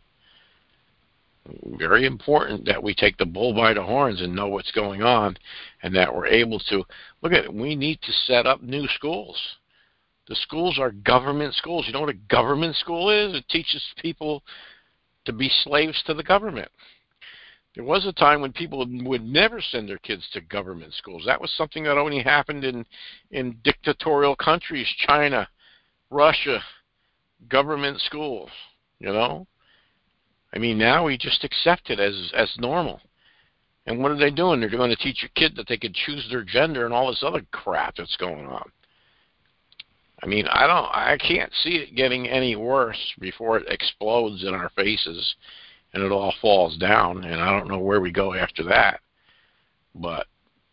Very important that we take the bull by the horns and know what's going on, and that we're able to look at it. We need to set up new schools. The schools are government schools. You know what a government school is? It teaches people to be slaves to the government. There was a time when people would never send their kids to government schools. That was something that only happened in dictatorial countries, China, Russia, government schools, I mean, now we just accept it as normal. And what are they doing? They're going to teach your kid that they could choose their gender and all this other crap that's going on. I mean, I can't see it getting any worse before it explodes in our faces and it all falls down, and I don't know where we go after that. But,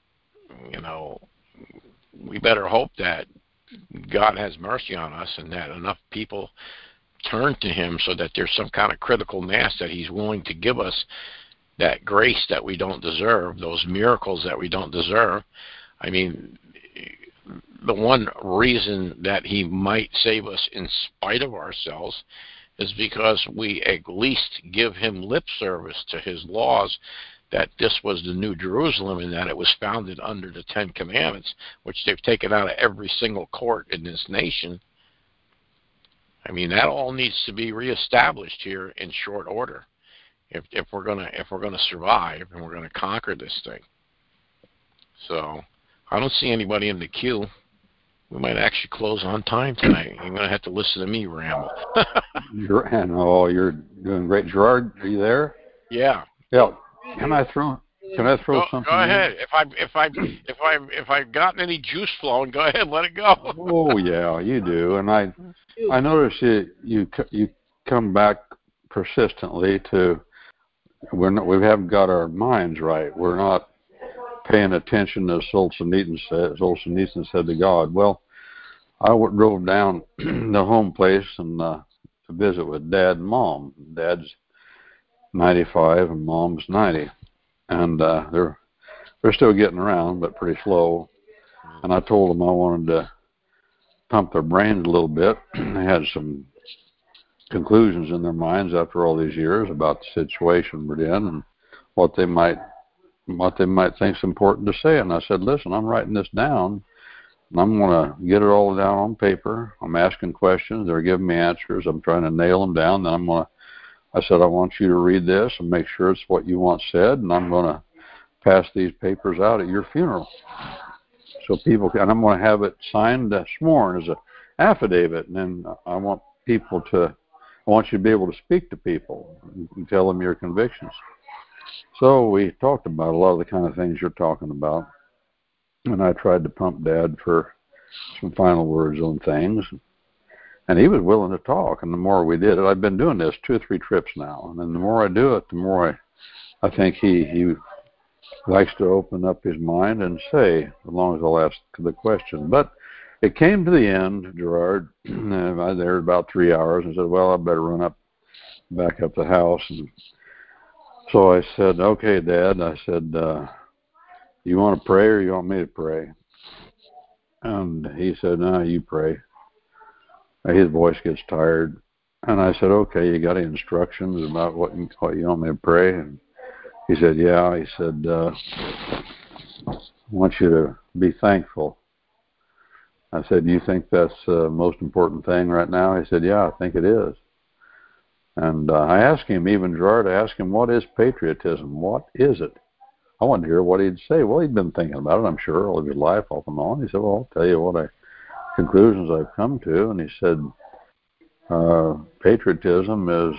we better hope that God has mercy on us and that enough people turn to him so that there's some kind of critical mass that he's willing to give us that grace that we don't deserve, those miracles that we don't deserve. I mean, the one reason that he might save us in spite of ourselves is because we at least give him lip service to his laws, that this was the New Jerusalem and that it was founded under the Ten Commandments, which they've taken out of every single court in this nation. I mean, that all needs to be reestablished here in short order, if we're gonna survive and we're gonna conquer this thing. So I don't see anybody in the queue. We might actually close on time tonight. You're gonna have to listen to me ramble. You're doing great, Gerard. Are you there? Yeah. Yeah. Can I throw something? Go ahead. If I've gotten any juice flowing, go ahead, let it go. Oh yeah, you do. And I notice you come back persistently to we haven't got our minds right. We're not paying attention, as Solzhenitsyn said to God. Well, I drove down the home place and to visit with Dad and Mom. Dad's 95 and Mom's 90. And they're still getting around, but pretty slow. And I told them I wanted to pump their brains a little bit. They had some conclusions in their minds after all these years about the situation we're in and what they might think's important to say. And I said, listen, I'm writing this down, and I'm going to get it all down on paper. I'm asking questions. They're giving me answers. I'm trying to nail them down. Then I said, I want you to read this and make sure it's what you want said, and I'm going to pass these papers out at your funeral. So people can, and I'm going to have it signed, sworn as an affidavit, and then I want you to be able to speak to people and tell them your convictions. So we talked about a lot of the kind of things you're talking about, and I tried to pump Dad for some final words on things, and he was willing to talk. And the more we did it, I've been doing this 2 or 3 trips now, and then the more I do it, the more I think he likes to open up his mind and say, as long as I'll ask the question. But it came to the end, Gerard. I was there about 3 hours and said, well, I better run back up the house. And so I said, okay, Dad. I said, you want to pray or you want me to pray? And he said, no, you pray. His voice gets tired. And I said, okay, you got any instructions about what you want me to pray? And he said, yeah. He said, I want you to be thankful. I said, do you think that's the most important thing right now? He said, yeah, I think it is. And I asked him, even Gerard, I asked him, what is patriotism? What is it? I wanted to hear what he'd say. Well, he'd been thinking about it, I'm sure, all of his life off and on. He said, well, I'll tell you what conclusions I've come to. And he said, patriotism is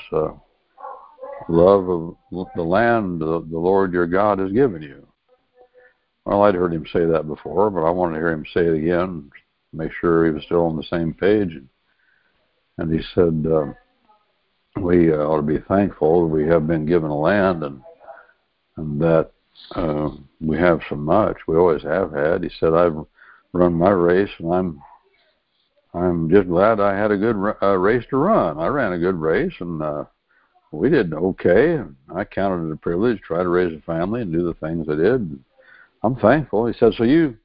love of the land the Lord your God has given you. Well, I'd heard him say that before, but I wanted to hear him say it again, make sure he was still on the same page. And he said, we ought to be thankful we have been given a land and that we have so much. We always have had. He said, I've run my race, and I'm just glad I had a good race to run. I ran a good race, and we did okay. I counted it a privilege to try to raise a family and do the things I did. I'm thankful. He said, so you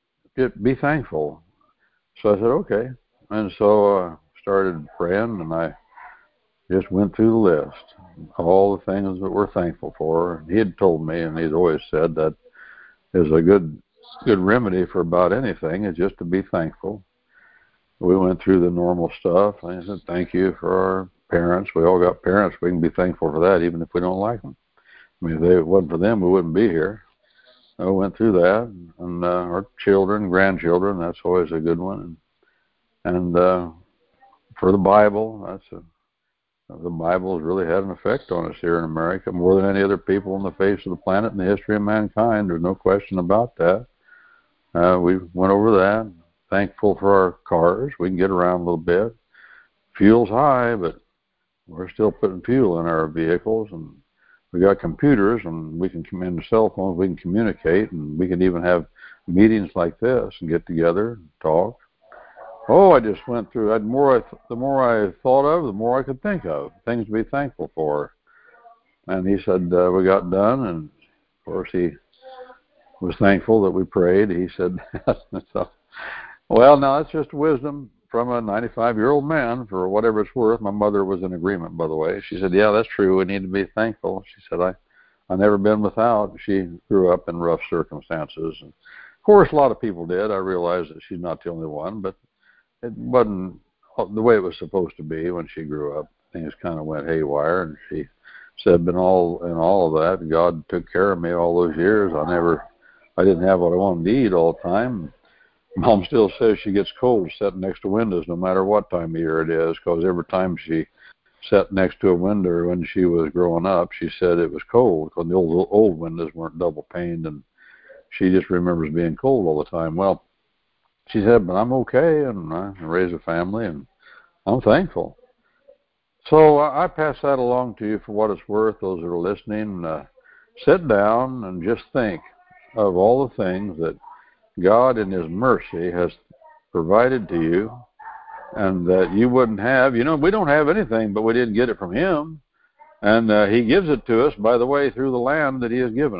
be thankful. So I said, okay. And so I started praying, and I just went through the list, all the things that we're thankful for. He had told me, and he's always said that is a good remedy for about anything, is just to be thankful. We went through the normal stuff. I said, thank you for our parents. We all got parents. We can be thankful for that, even if we don't like them. I mean, if it wasn't for them, we wouldn't be here. I went through that, and our children, grandchildren, that's always a good one. And for the Bible, the Bible has really had an effect on us here in America, more than any other people on the face of the planet in the history of mankind. There's no question about that. We went over that. Thankful for our cars. We can get around a little bit. Fuel's high, but we're still putting fuel in our vehicles. And we got computers, and we can come into cell phones. We can communicate, and we can even have meetings like this and get together and talk. Oh, I just went through. The more I thought of, the more I could think of things to be thankful for. And he said we got done, and of course he was thankful that we prayed. He said, so, well, now that's just wisdom from a 95-year-old man, for whatever it's worth. My mother was in agreement, by the way. She said, yeah, that's true. We need to be thankful. She said, I never been without. She grew up in rough circumstances. And of course, a lot of people did. I realize that she's not the only one, but it wasn't the way it was supposed to be when she grew up. Things kind of went haywire, and she said, in all of that, God took care of me all those years. I didn't have what I wanted to eat all the time. Mom still says she gets cold sitting next to windows no matter what time of year it is, because every time she sat next to a window when she was growing up, she said it was cold, because the old windows weren't double paned, and she just remembers being cold all the time. Well, she said, but I'm okay, and I raise a family, and I'm thankful. So I pass that along to you for what it's worth, those that are listening. Sit down and just think of all the things that God in His mercy has provided to you, and that you wouldn't have. You know, we don't have anything, but we didn't get it from Him. And He gives it to us, by the way, through the land that He has given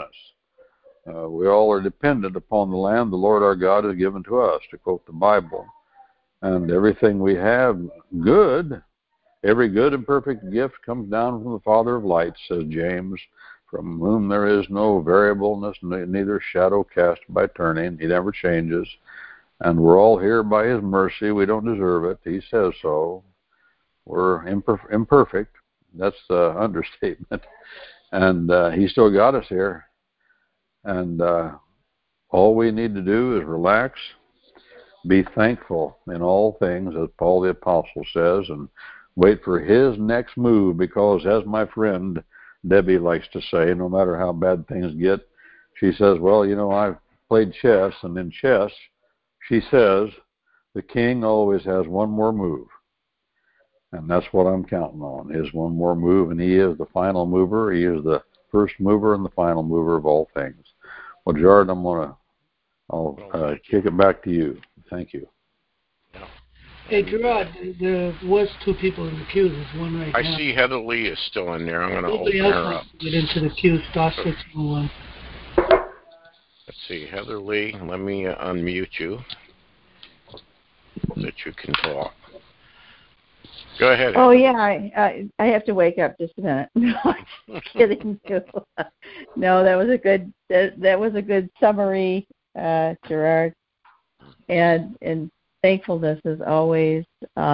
us. We all are dependent upon the land the Lord our God has given to us, to quote the Bible. And everything we have good, every good and perfect gift comes down from the Father of lights, says James, from whom there is no variableness, neither shadow cast by turning. He never changes. And we're all here by his mercy. We don't deserve it. He says so. We're imperfect. That's the understatement. And he still got us here. And all we need to do is relax, be thankful in all things, as Paul the Apostle says, and wait for his next move, because as my friend Debbie likes to say, no matter how bad things get, she says, well, you know, I've played chess, and in chess, she says, the king always has one more move. And that's what I'm counting on, is one more move, and he is the final mover. He is the first mover and the final mover of all things. Well, Jared, I'll kick it back to you. Thank you. Hey, Gerard, there was 2 people in the queue. There's one right now. I see Heather Lee is still in there. I'm going to open Nobody her else up. wants to get into the queue. Star 601. Let's see, Heather Lee, let me unmute you so that you can talk. Go ahead. Oh, yeah, I have to wake up just a minute. No, I'm kidding. No, that was a good summary, Gerard. And thankfulness is always,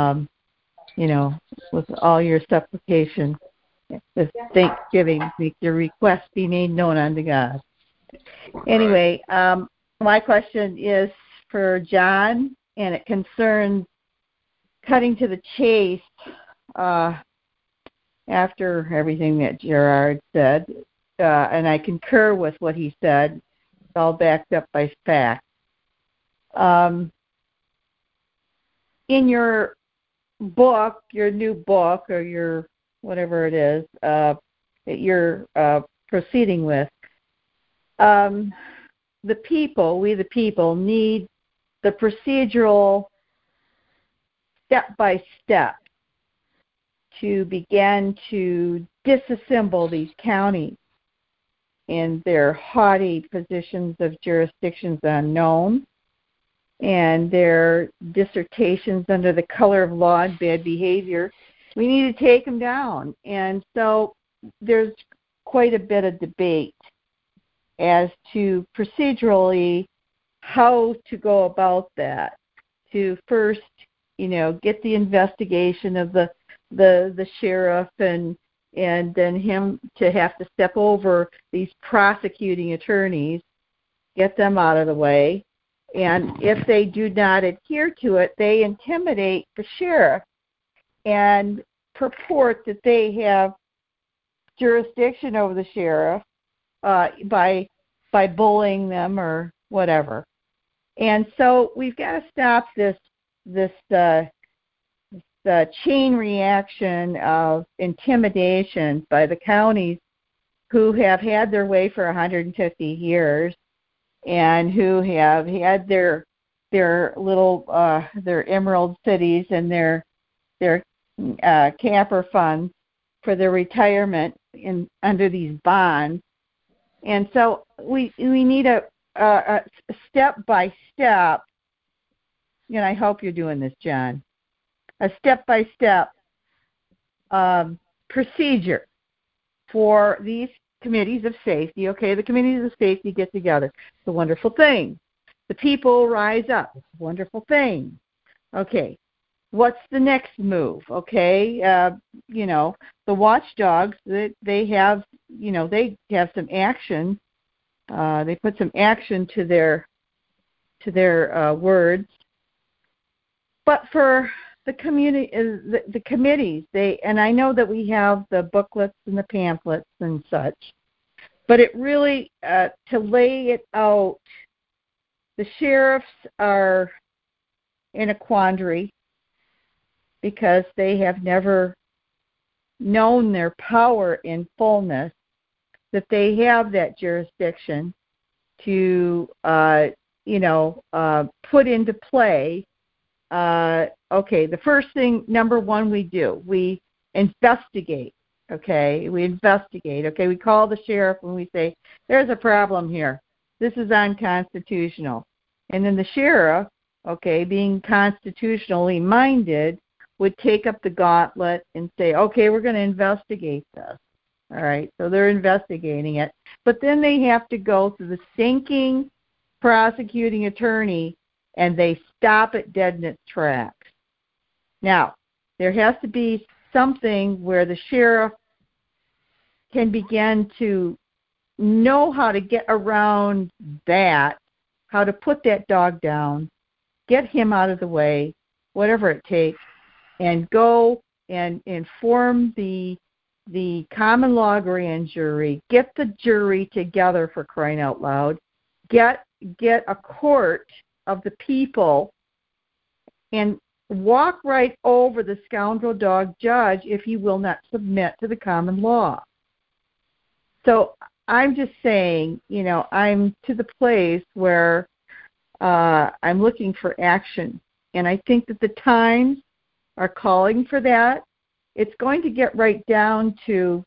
with all your supplication, with thanksgiving, make your request be made known unto God. Anyway, my question is for John, and it concerns cutting to the chase after everything that Gerard said, and I concur with what he said. It's all backed up by fact. In your book, your new book, or your whatever it is that you're proceeding with, we the people, need the procedural step-by-step to begin to disassemble these counties in their haughty positions of jurisdictions unknown and their dissertations under the color of law and bad behavior. We need to take them down. And so there's quite a bit of debate as to procedurally how to go about that, to first, get the investigation of the sheriff and then him to have to step over these prosecuting attorneys, get them out of the way. And if they do not adhere to it, they intimidate the sheriff and purport that they have jurisdiction over the sheriff by bullying them or whatever. And so we've got to stop this chain reaction of intimidation by the counties who have had their way for 150 years and who have had their little their emerald cities and their camper funds for their retirement under these bonds. And so we need a step by step, and I hope you're doing this, John, a step by step procedure for these committees of safety. Okay, the committees of safety get together. It's a wonderful thing. The people rise up. It's a wonderful thing. Okay, what's the next move? Okay, the watchdogs, they have some action. They put some action to their words. But for the community, the committees, and I know that we have the booklets and the pamphlets and such, but it really to lay it out, the sheriffs are in a quandary because they have never known their power in fullness, that they have that jurisdiction to put into play. Okay, the first thing, number one, we investigate. Okay, we call the sheriff and we say, there's a problem here. This is unconstitutional. And then the sheriff okay, being constitutionally minded, would take up the gauntlet and say, okay, we're going to investigate this. All right, so they're investigating it. But then they have to go through the stinking prosecuting attorney, and they stop it dead in its tracks. Now, there has to be something where the sheriff can begin to know how to get around that, how to put that dog down, get him out of the way, whatever it takes, and go and form the common law grand jury, get the jury together, for crying out loud, get a court of the people, and walk right over the scoundrel dog judge if he will not submit to the common law. So I'm just saying, I'm to the place where I'm looking for action. And I think that the times are calling for that. It's going to get right down to,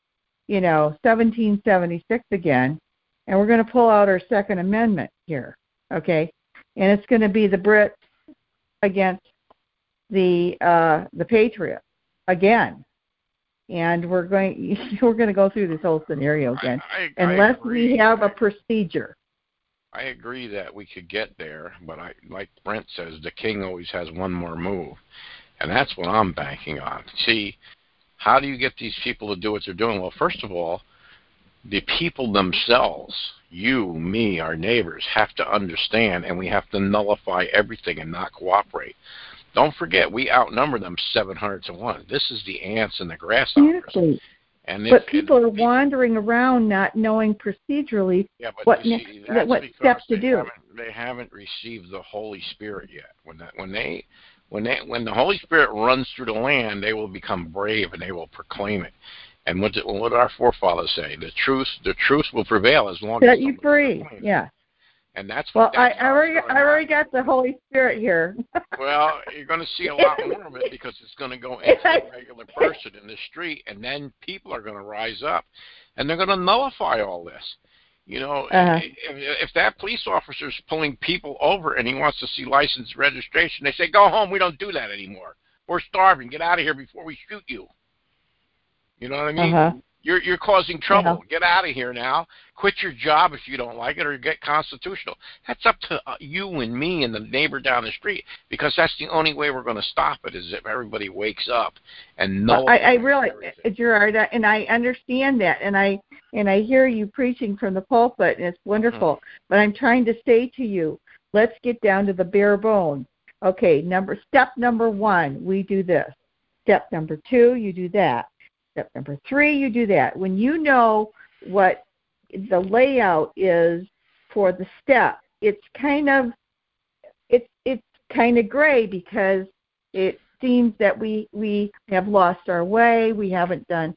1776 again. And we're going to pull out our Second Amendment here, okay? And it's going to be the Brits against the Patriots again. And we're going to go through this whole scenario again, unless we have a procedure. I agree that we could get there, but like Brent says, the king always has one more move, and that's what I'm banking on. See, how do you get these people to do what they're doing? Well, first of all, the people themselves, you, me, our neighbors, have to understand, and we have to nullify everything and not cooperate. Don't forget, we outnumber them 700 to 1. This is the ants and the grasshoppers. Exactly. But people are wandering around not knowing procedurally what steps to do. They haven't received the Holy Spirit yet. When the Holy Spirit runs through the land, they will become brave and they will proclaim it. And what did our forefathers say? The truth will prevail as long as you free. Yeah. And that's I already got the Holy Spirit here. Well, you're going to see a lot more of it because it's going to go into the regular person in the street, and then people are going to rise up, and they're going to nullify all this. If that police officer's pulling people over and he wants to see license registration, they say, "Go home. We don't do that anymore. We're starving. Get out of here before we shoot you." You know what I mean? You're causing trouble. Get out of here now. Quit your job if you don't like it, or get constitutional. That's up to you and me and the neighbor down the street, because that's the only way we're going to stop it, is if everybody wakes up and knows. I really, Gerard, and I understand that, and I hear you preaching from the pulpit, and it's wonderful. But I'm trying to say to you, let's get down to the bare bones. Okay, step number 1, we do this. Step number 2, you do that. Step number 3, you do that. When you know what the layout is for the step, it's kind of gray, because it seems that we have lost our way. We haven't been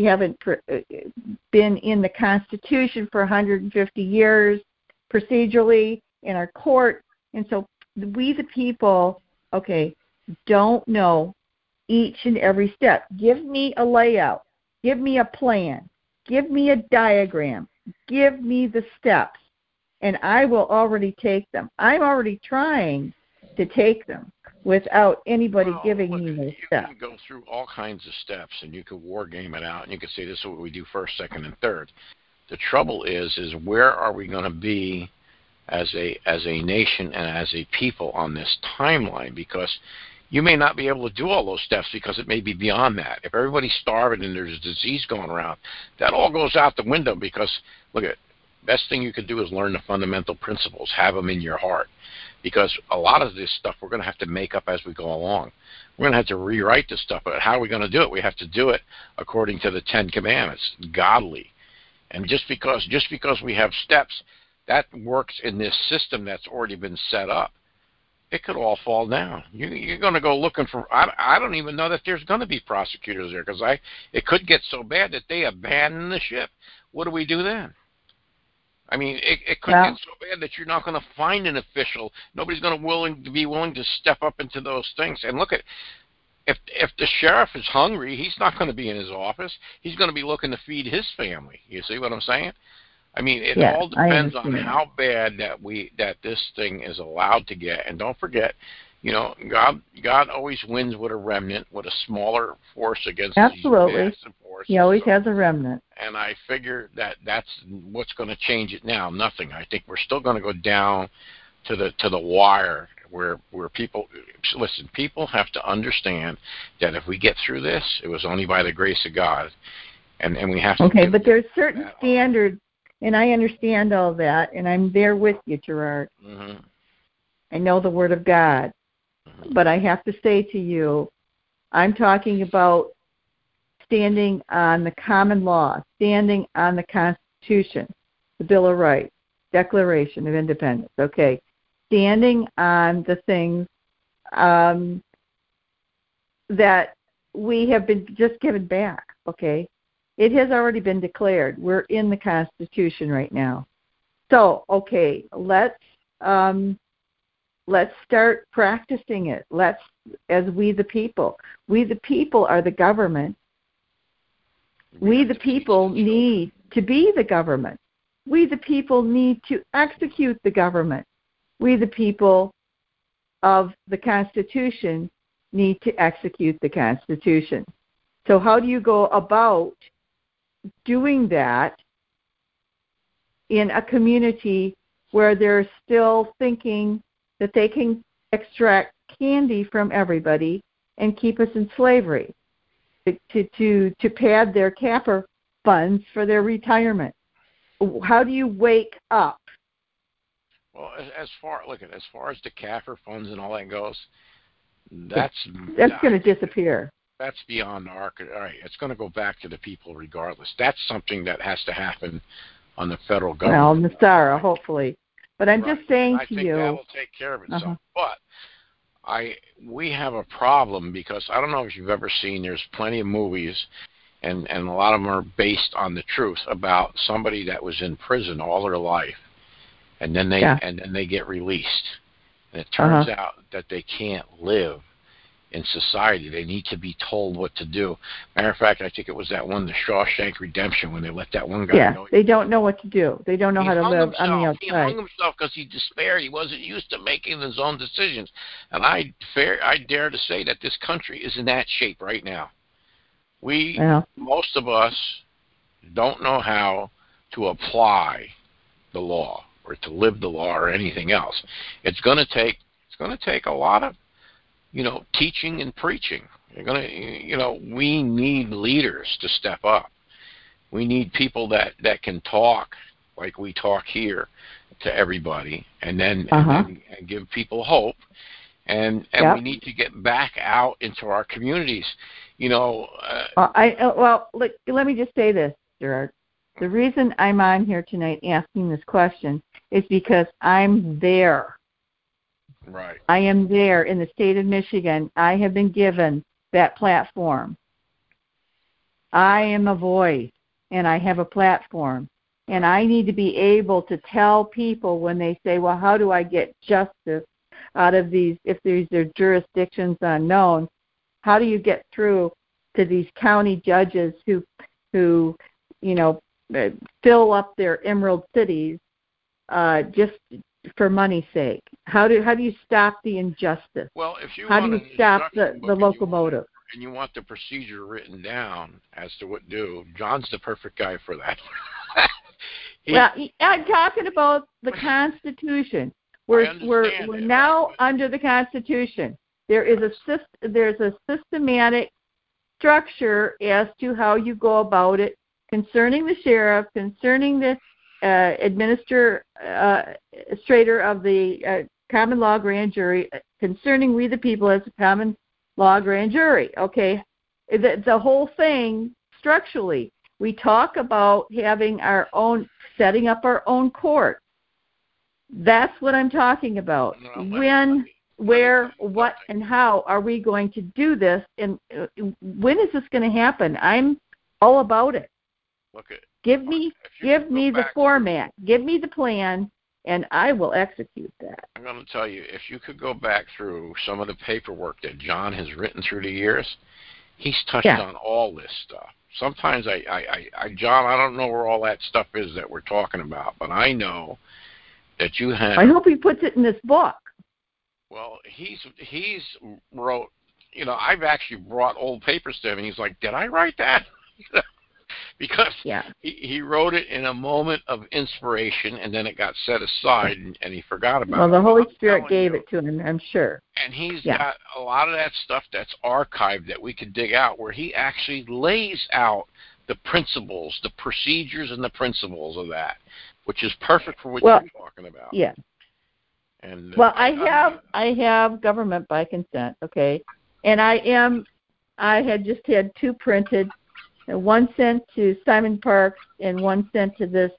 in the Constitution for 150 years procedurally in our court, and so we the people, don't know each and every step. Give me a layout. Give me a plan. Give me a diagram. Give me the steps, and I will already take them. I'm already trying to take them without anybody giving me the steps. You can go through all kinds of steps, and you can war game it out, and you can say this is what we do first, second, and third. The trouble is where are we going to be as a nation and as a people on this timeline? Because you may not be able to do all those steps, because it may be beyond that. If everybody's starving and there's disease going around, that all goes out the window, because, look at, best thing you could do is learn the fundamental principles, have them in your heart, because a lot of this stuff we're going to have to make up as we go along. We're going to have to rewrite this stuff, but how are we going to do it? We have to do it according to the 10 Commandments, godly. And just because we have steps, that works in this system that's already been set up. It could all fall down. You're going to go looking for. I don't even know that there's going to be prosecutors there, because it could get so bad that they abandon the ship. What do we do then? I mean, it could get so bad that you're not going to find an official. Nobody's going to be willing to step up into those things. And look at, if the sheriff is hungry, he's not going to be in his office. He's going to be looking to feed his family. You see what I'm saying? I mean, it Yeah, all I depends on understand. how bad that this thing is allowed to get. And don't forget, God always wins with a remnant, with a smaller force against these Absolutely. massive forces. He always So, has a remnant. and I figure that's what's going to change it now. Nothing. I think we're still going to go down to the wire where people listen. People have to understand that if we get through this, it was only by the grace of God, and we have to. Okay, but there's certain standards, and I understand all that, and I'm there with you, Gerard. Mm-hmm. I know the Word of God, but I have to say to you, I'm talking about standing on the common law, standing on the Constitution, the Bill of Rights, Declaration of Independence, okay? Standing on the things that we have been just given back, okay? It has already been declared. We're in the Constitution right now. So, okay, let's start practicing it. As we the people. We the people are the government. We the people need to be the government. We the people need to execute the government. We the people of the Constitution need to execute the Constitution. So how do you go about doing that in a community where they're still thinking that they can extract candy from everybody and keep us in slavery to pad their capper funds for their retirement? How do you wake up? Well, as far as the CAFR funds and all that goes, that's going to disappear. That's beyond our. All right, it's going to go back to the people regardless. That's something that has to happen on the federal government. Well, NASARA, hopefully. But I'm just saying to you. I think that will take care of itself. But we have a problem because I don't know if you've ever seen. There's plenty of movies, and a lot of them are based on the truth about somebody that was in prison all their life, and then they get released, and it turns out that they can't live in society. They need to be told what to do. Matter of fact, I think it was that one, The Shawshank Redemption, when they let that one guy go. They don't know what to do. They don't know how to live on the outside. He hung himself because he despaired. He wasn't used to making his own decisions. And I dare to say that this country is in that shape right now. Most of us don't know how to apply the law or to live the law or anything else. It's going to take a lot of teaching and preaching. We need leaders to step up. We need people that can talk like we talk here to everybody, and then give people hope. And we need to get back out into our communities. Let me just say this, Gerard. The reason I'm on here tonight asking this question is because I'm there. Right. I am there in the state of Michigan. I have been given that platform. I am a voice, and I have a platform. And I need to be able to tell people when they say, well, how do I get justice out of these, if these are jurisdictions unknown, how do you get through to these county judges who fill up their emerald cities just for money's sake? How do you stop the injustice? Well, if you how do you stop the locomotive? And you want the procedure written down as to what to do, John's the perfect guy for that. I'm talking about the Constitution. We're now under the Constitution. There's a systematic structure as to how you go about it concerning the sheriff, concerning the administrator of the common law grand jury, concerning we the people as a common law grand jury. Okay, the whole thing structurally. We talk about having our own, setting up our own court. That's what I'm talking about. When, where, what, and how are we going to do this? And when is this going to happen? I'm all about it. Give me the format. Give me the plan, and I will execute that. I'm going to tell you, if you could go back through some of the paperwork that John has written through the years, he's touched on all this stuff. sometimes John, I don't know where all that stuff is that we're talking about, but I know that you have. I hope he puts it in this book. Well, he's wrote. I've actually brought old papers to him, and he's like, "Did I write that?" Because he wrote it in a moment of inspiration, and then it got set aside, and he forgot about it. Well, the Holy Spirit gave it to him, I'm sure. And he's got a lot of that stuff that's archived that we could dig out, where he actually lays out the principles, the procedures, and the principles of that, which is perfect for what you're talking about. Yeah. And I have government by consent, okay, and I had just had 2 printed. One sent to Simon Parks and one sent to this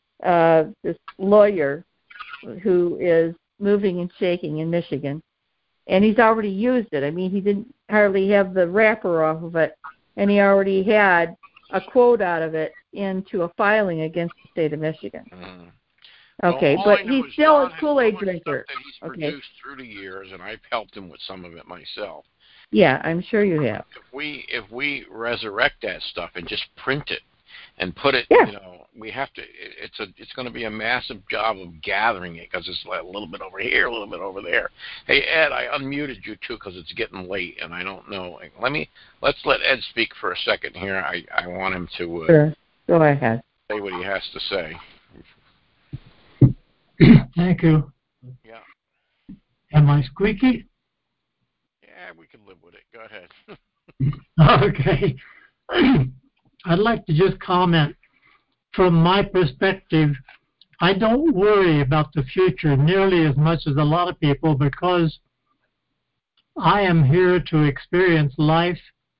lawyer who is moving and shaking in Michigan. And he's already used it. I mean, he didn't hardly have the wrapper off of it, and he already had a quote out of it into a filing against the state of Michigan. Mm. Okay, well, but he's still a Kool-Aid drinker. That he's produced through the years, and I've helped him with some of it myself. Yeah, I'm sure you have. If we resurrect that stuff and just print it and put it, we have to. It's going to be a massive job of gathering it, because it's a little bit over here, a little bit over there. Hey Ed, I unmuted you too because it's getting late and I don't know. Let's let Ed speak for a second here. I want him to sure. Go ahead. Say what he has to say. Thank you. Yeah. Am I squeaky? Yeah, we can live with it. Go ahead. Okay. I'd like to just comment from my perspective. I don't worry about the future nearly as much as a lot of people, because I am here to experience life.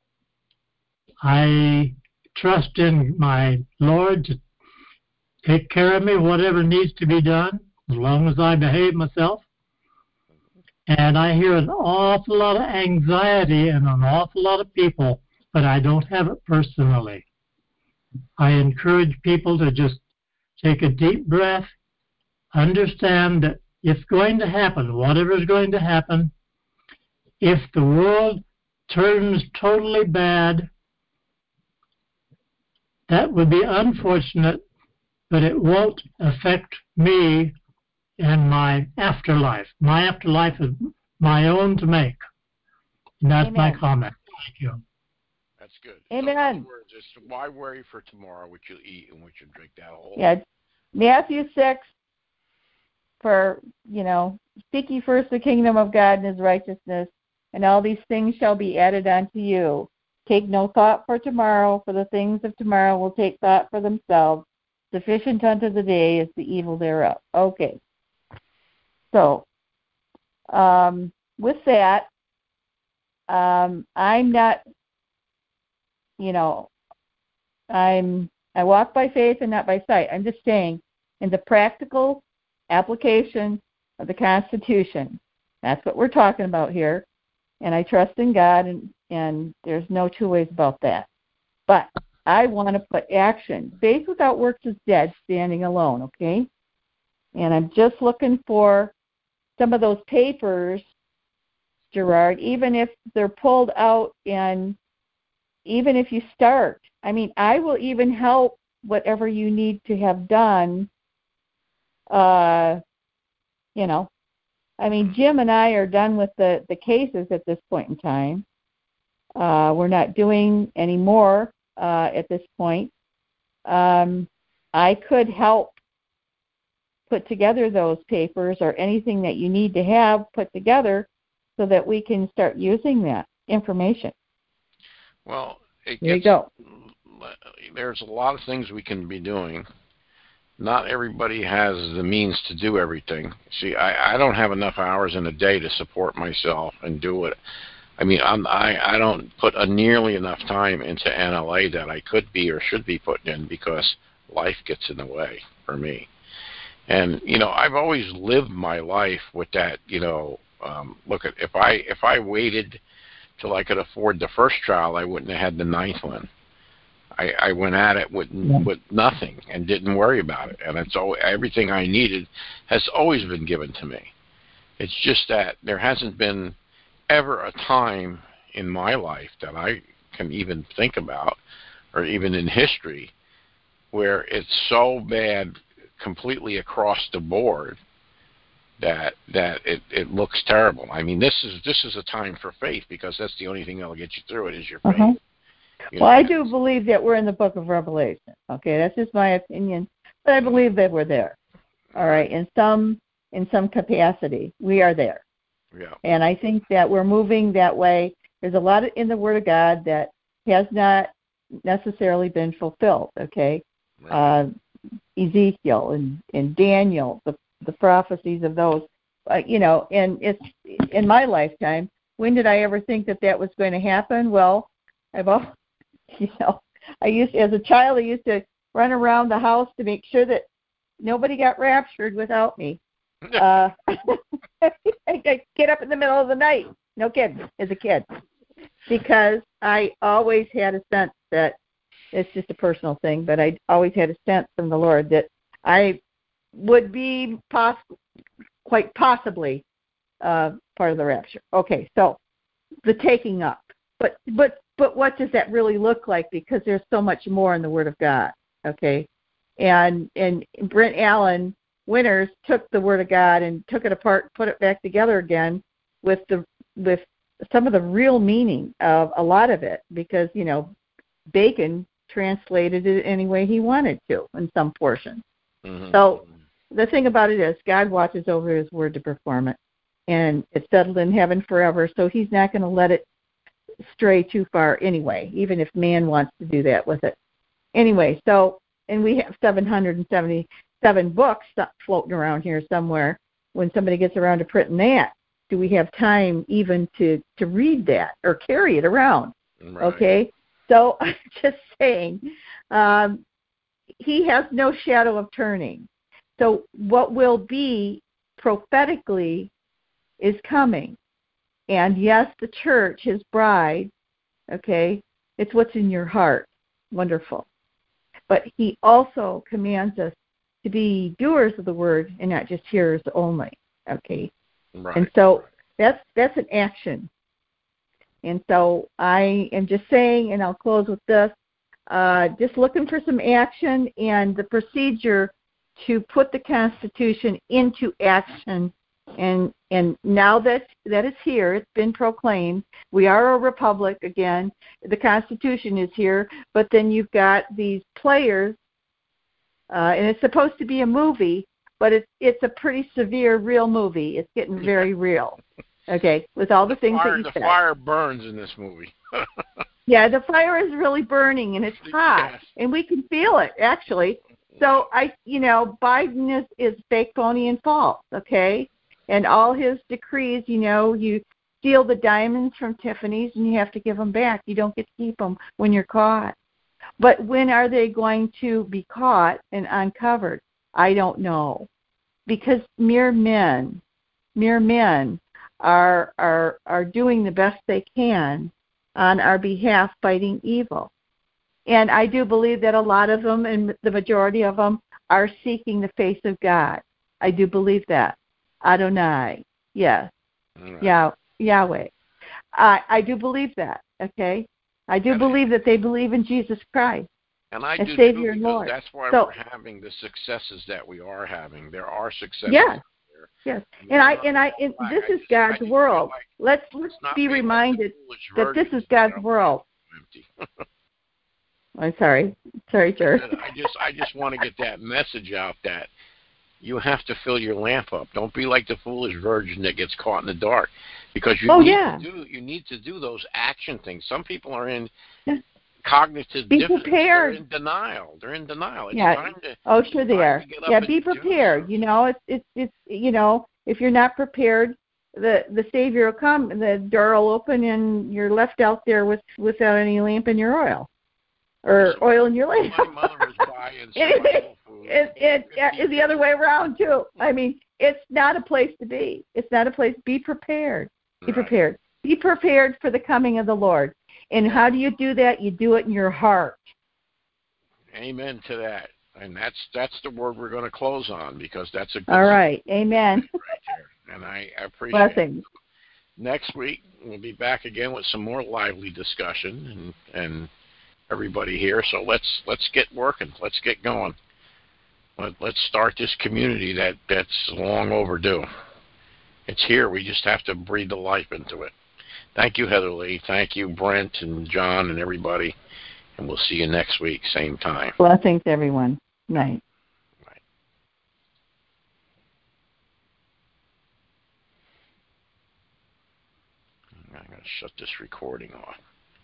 I trust in my Lord to take care of me, whatever needs to be done, as long as I behave myself. And I hear an awful lot of anxiety in an awful lot of people, but I don't have it personally. I encourage people to just take a deep breath, understand that it's going to happen, whatever is going to happen. If the world turns totally bad, that would be unfortunate, but it won't affect me and my afterlife. My afterlife is my own to make. And that's my comment. Thank you. That's good. Amen. So in other words, it's why worry for tomorrow what you'll eat and what you'll drink, that whole. Yeah, Matthew 6, for, seek ye first the kingdom of God and his righteousness, and all these things shall be added unto you. Take no thought for tomorrow, for the things of tomorrow will take thought for themselves. Sufficient unto the day is the evil thereof. Okay. So, with that, I'm not, I walk by faith and not by sight. I'm just saying, in the practical application of the Constitution, that's what we're talking about here. And I trust in God, and there's no two ways about that. But I want to put action. Faith without works is dead, standing alone, okay? And I'm just looking for some of those papers, Gerard, even if they're pulled out, and even if you start. I mean, I will even help whatever you need to have done. I mean, Jim and I are done with the cases at this point in time. We're not doing any more at this point. I could help put together those papers, or anything that you need to have put together, so that we can start using that information. Well, there you go. There's a lot of things we can be doing. Not everybody has the means to do everything. See, I don't have enough hours in a day to support myself and do it. I mean, I don't put nearly enough time into NLA that I could be or should be putting in, because life gets in the way for me. And I've always lived my life with that. Look at if I waited till I could afford the first child, I wouldn't have had the ninth one. I went at it with nothing and didn't worry about it, and everything I needed has always been given to me. It's just that there hasn't been ever a time in my life that I can even think about or even in history, where it's so bad completely across the board that it looks terrible. I mean, this is a time for faith, because that's the only thing that'll get you through it is your faith. Uh-huh. You Well, know? I do believe that we're in the book of Revelation. Okay, that's just my opinion, but I believe that we're there. All right, in some capacity, we are there. Yeah. And I think that we're moving that way. There's a lot in the Word of God that has not necessarily been fulfilled. Okay, Right. Ezekiel and Daniel, the prophecies of those. You know, and it's in my lifetime. When did I ever think that was going to happen? Well, I've always, as a child, I used to run around the house to make sure that nobody got raptured without me. I get up in the middle of the night. No kidding, as a kid, because I always had a sense that it's just a personal thing, but I always had a sense from the Lord that I would be quite possibly part of the rapture. Okay, so the taking up, but what does that really look like? Because there's so much more in the Word of God. Okay, and Brent Allen Winters took the Word of God and took it apart, put it back together again with some of the real meaning of a lot of it, because Bacon translated it any way he wanted to in some portions. Mm-hmm. So the thing about it is God watches over His Word to perform it, and it's settled in heaven forever, so He's not going to let it stray too far anyway, even if man wants to do that with it. Anyway, so, and we have 777 books floating around here somewhere. When somebody gets around to printing that, do we have time even to read that or carry it around? Right. Okay? So I'm just saying, He has no shadow of turning. So what will be prophetically is coming. And yes, the church, His bride, okay, it's what's in your heart. Wonderful. But He also commands us to be doers of the word and not just hearers only, okay? Right. And so that's an action. And so I am just saying, and I'll close with this, just looking for some action and the procedure to put the Constitution into action. And now that it's here, it's been proclaimed. We are a republic again. The Constitution is here, but then you've got these players, and it's supposed to be a movie, but it's a pretty severe, real movie. It's getting very real. Okay, with all the things that you said. The fire burns in this movie. Yeah, the fire is really burning, and it's hot, Yes. and we can feel it, actually. So, Biden is fake, phony, and false, okay? And all his decrees, you steal the diamonds from Tiffany's, and you have to give them back. You don't get to keep them when you're caught. But when are they going to be caught and uncovered? I don't know. Because mere men are doing the best they can on our behalf fighting evil. And I do believe that a lot of them, and the majority of them, are seeking the face of God. I do believe that. Adonai, yes. Right. Yahweh. I do believe that, okay? I do believe that they believe in Jesus Christ. And I as do Savior too, and because Lord. that's why So, we're having the successes that we are having. There are successes. Yes. Out there. Yes, And this is God's world. Let's be reminded that this is God's world. Empty. I'm sorry, Jared. I just want to get that message out that you have to fill your lamp up. Don't be like the foolish virgin that gets caught in the dark, because you need to do those action things. Some people are in cognitive dissonance. Prepared. They're in denial. It's time to. Oh, sure they are. Yeah, be and prepared. It's if you're not prepared, the Savior will come, and the door will open, and you're left out there without any lamp in your oil, or oil in your lamp. My mother was buying survival food. It's the other way around too. I mean, it's not a place to be. It's not a place. Be prepared. Be prepared. Be prepared for the coming of the Lord. And how do you do that? You do it in your heart. Amen to that. And that's the word we're going to close on, because that's a good all right. Amen. right there. And I appreciate Blessings. it. Next week we'll be back again with some more lively discussion, and everybody here. So let's get working. Let's get going. Let's start this community that's long overdue. It's here. We just have to breathe the life into it. Thank you, Heather Lee. Thank you, Brent and John and everybody. And we'll see you next week, same time. Blessings, everyone. Night. I'm going to shut this recording off.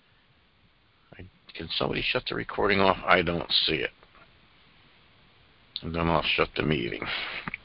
Can somebody shut the recording off? I don't see it. And then I'll shut the meeting.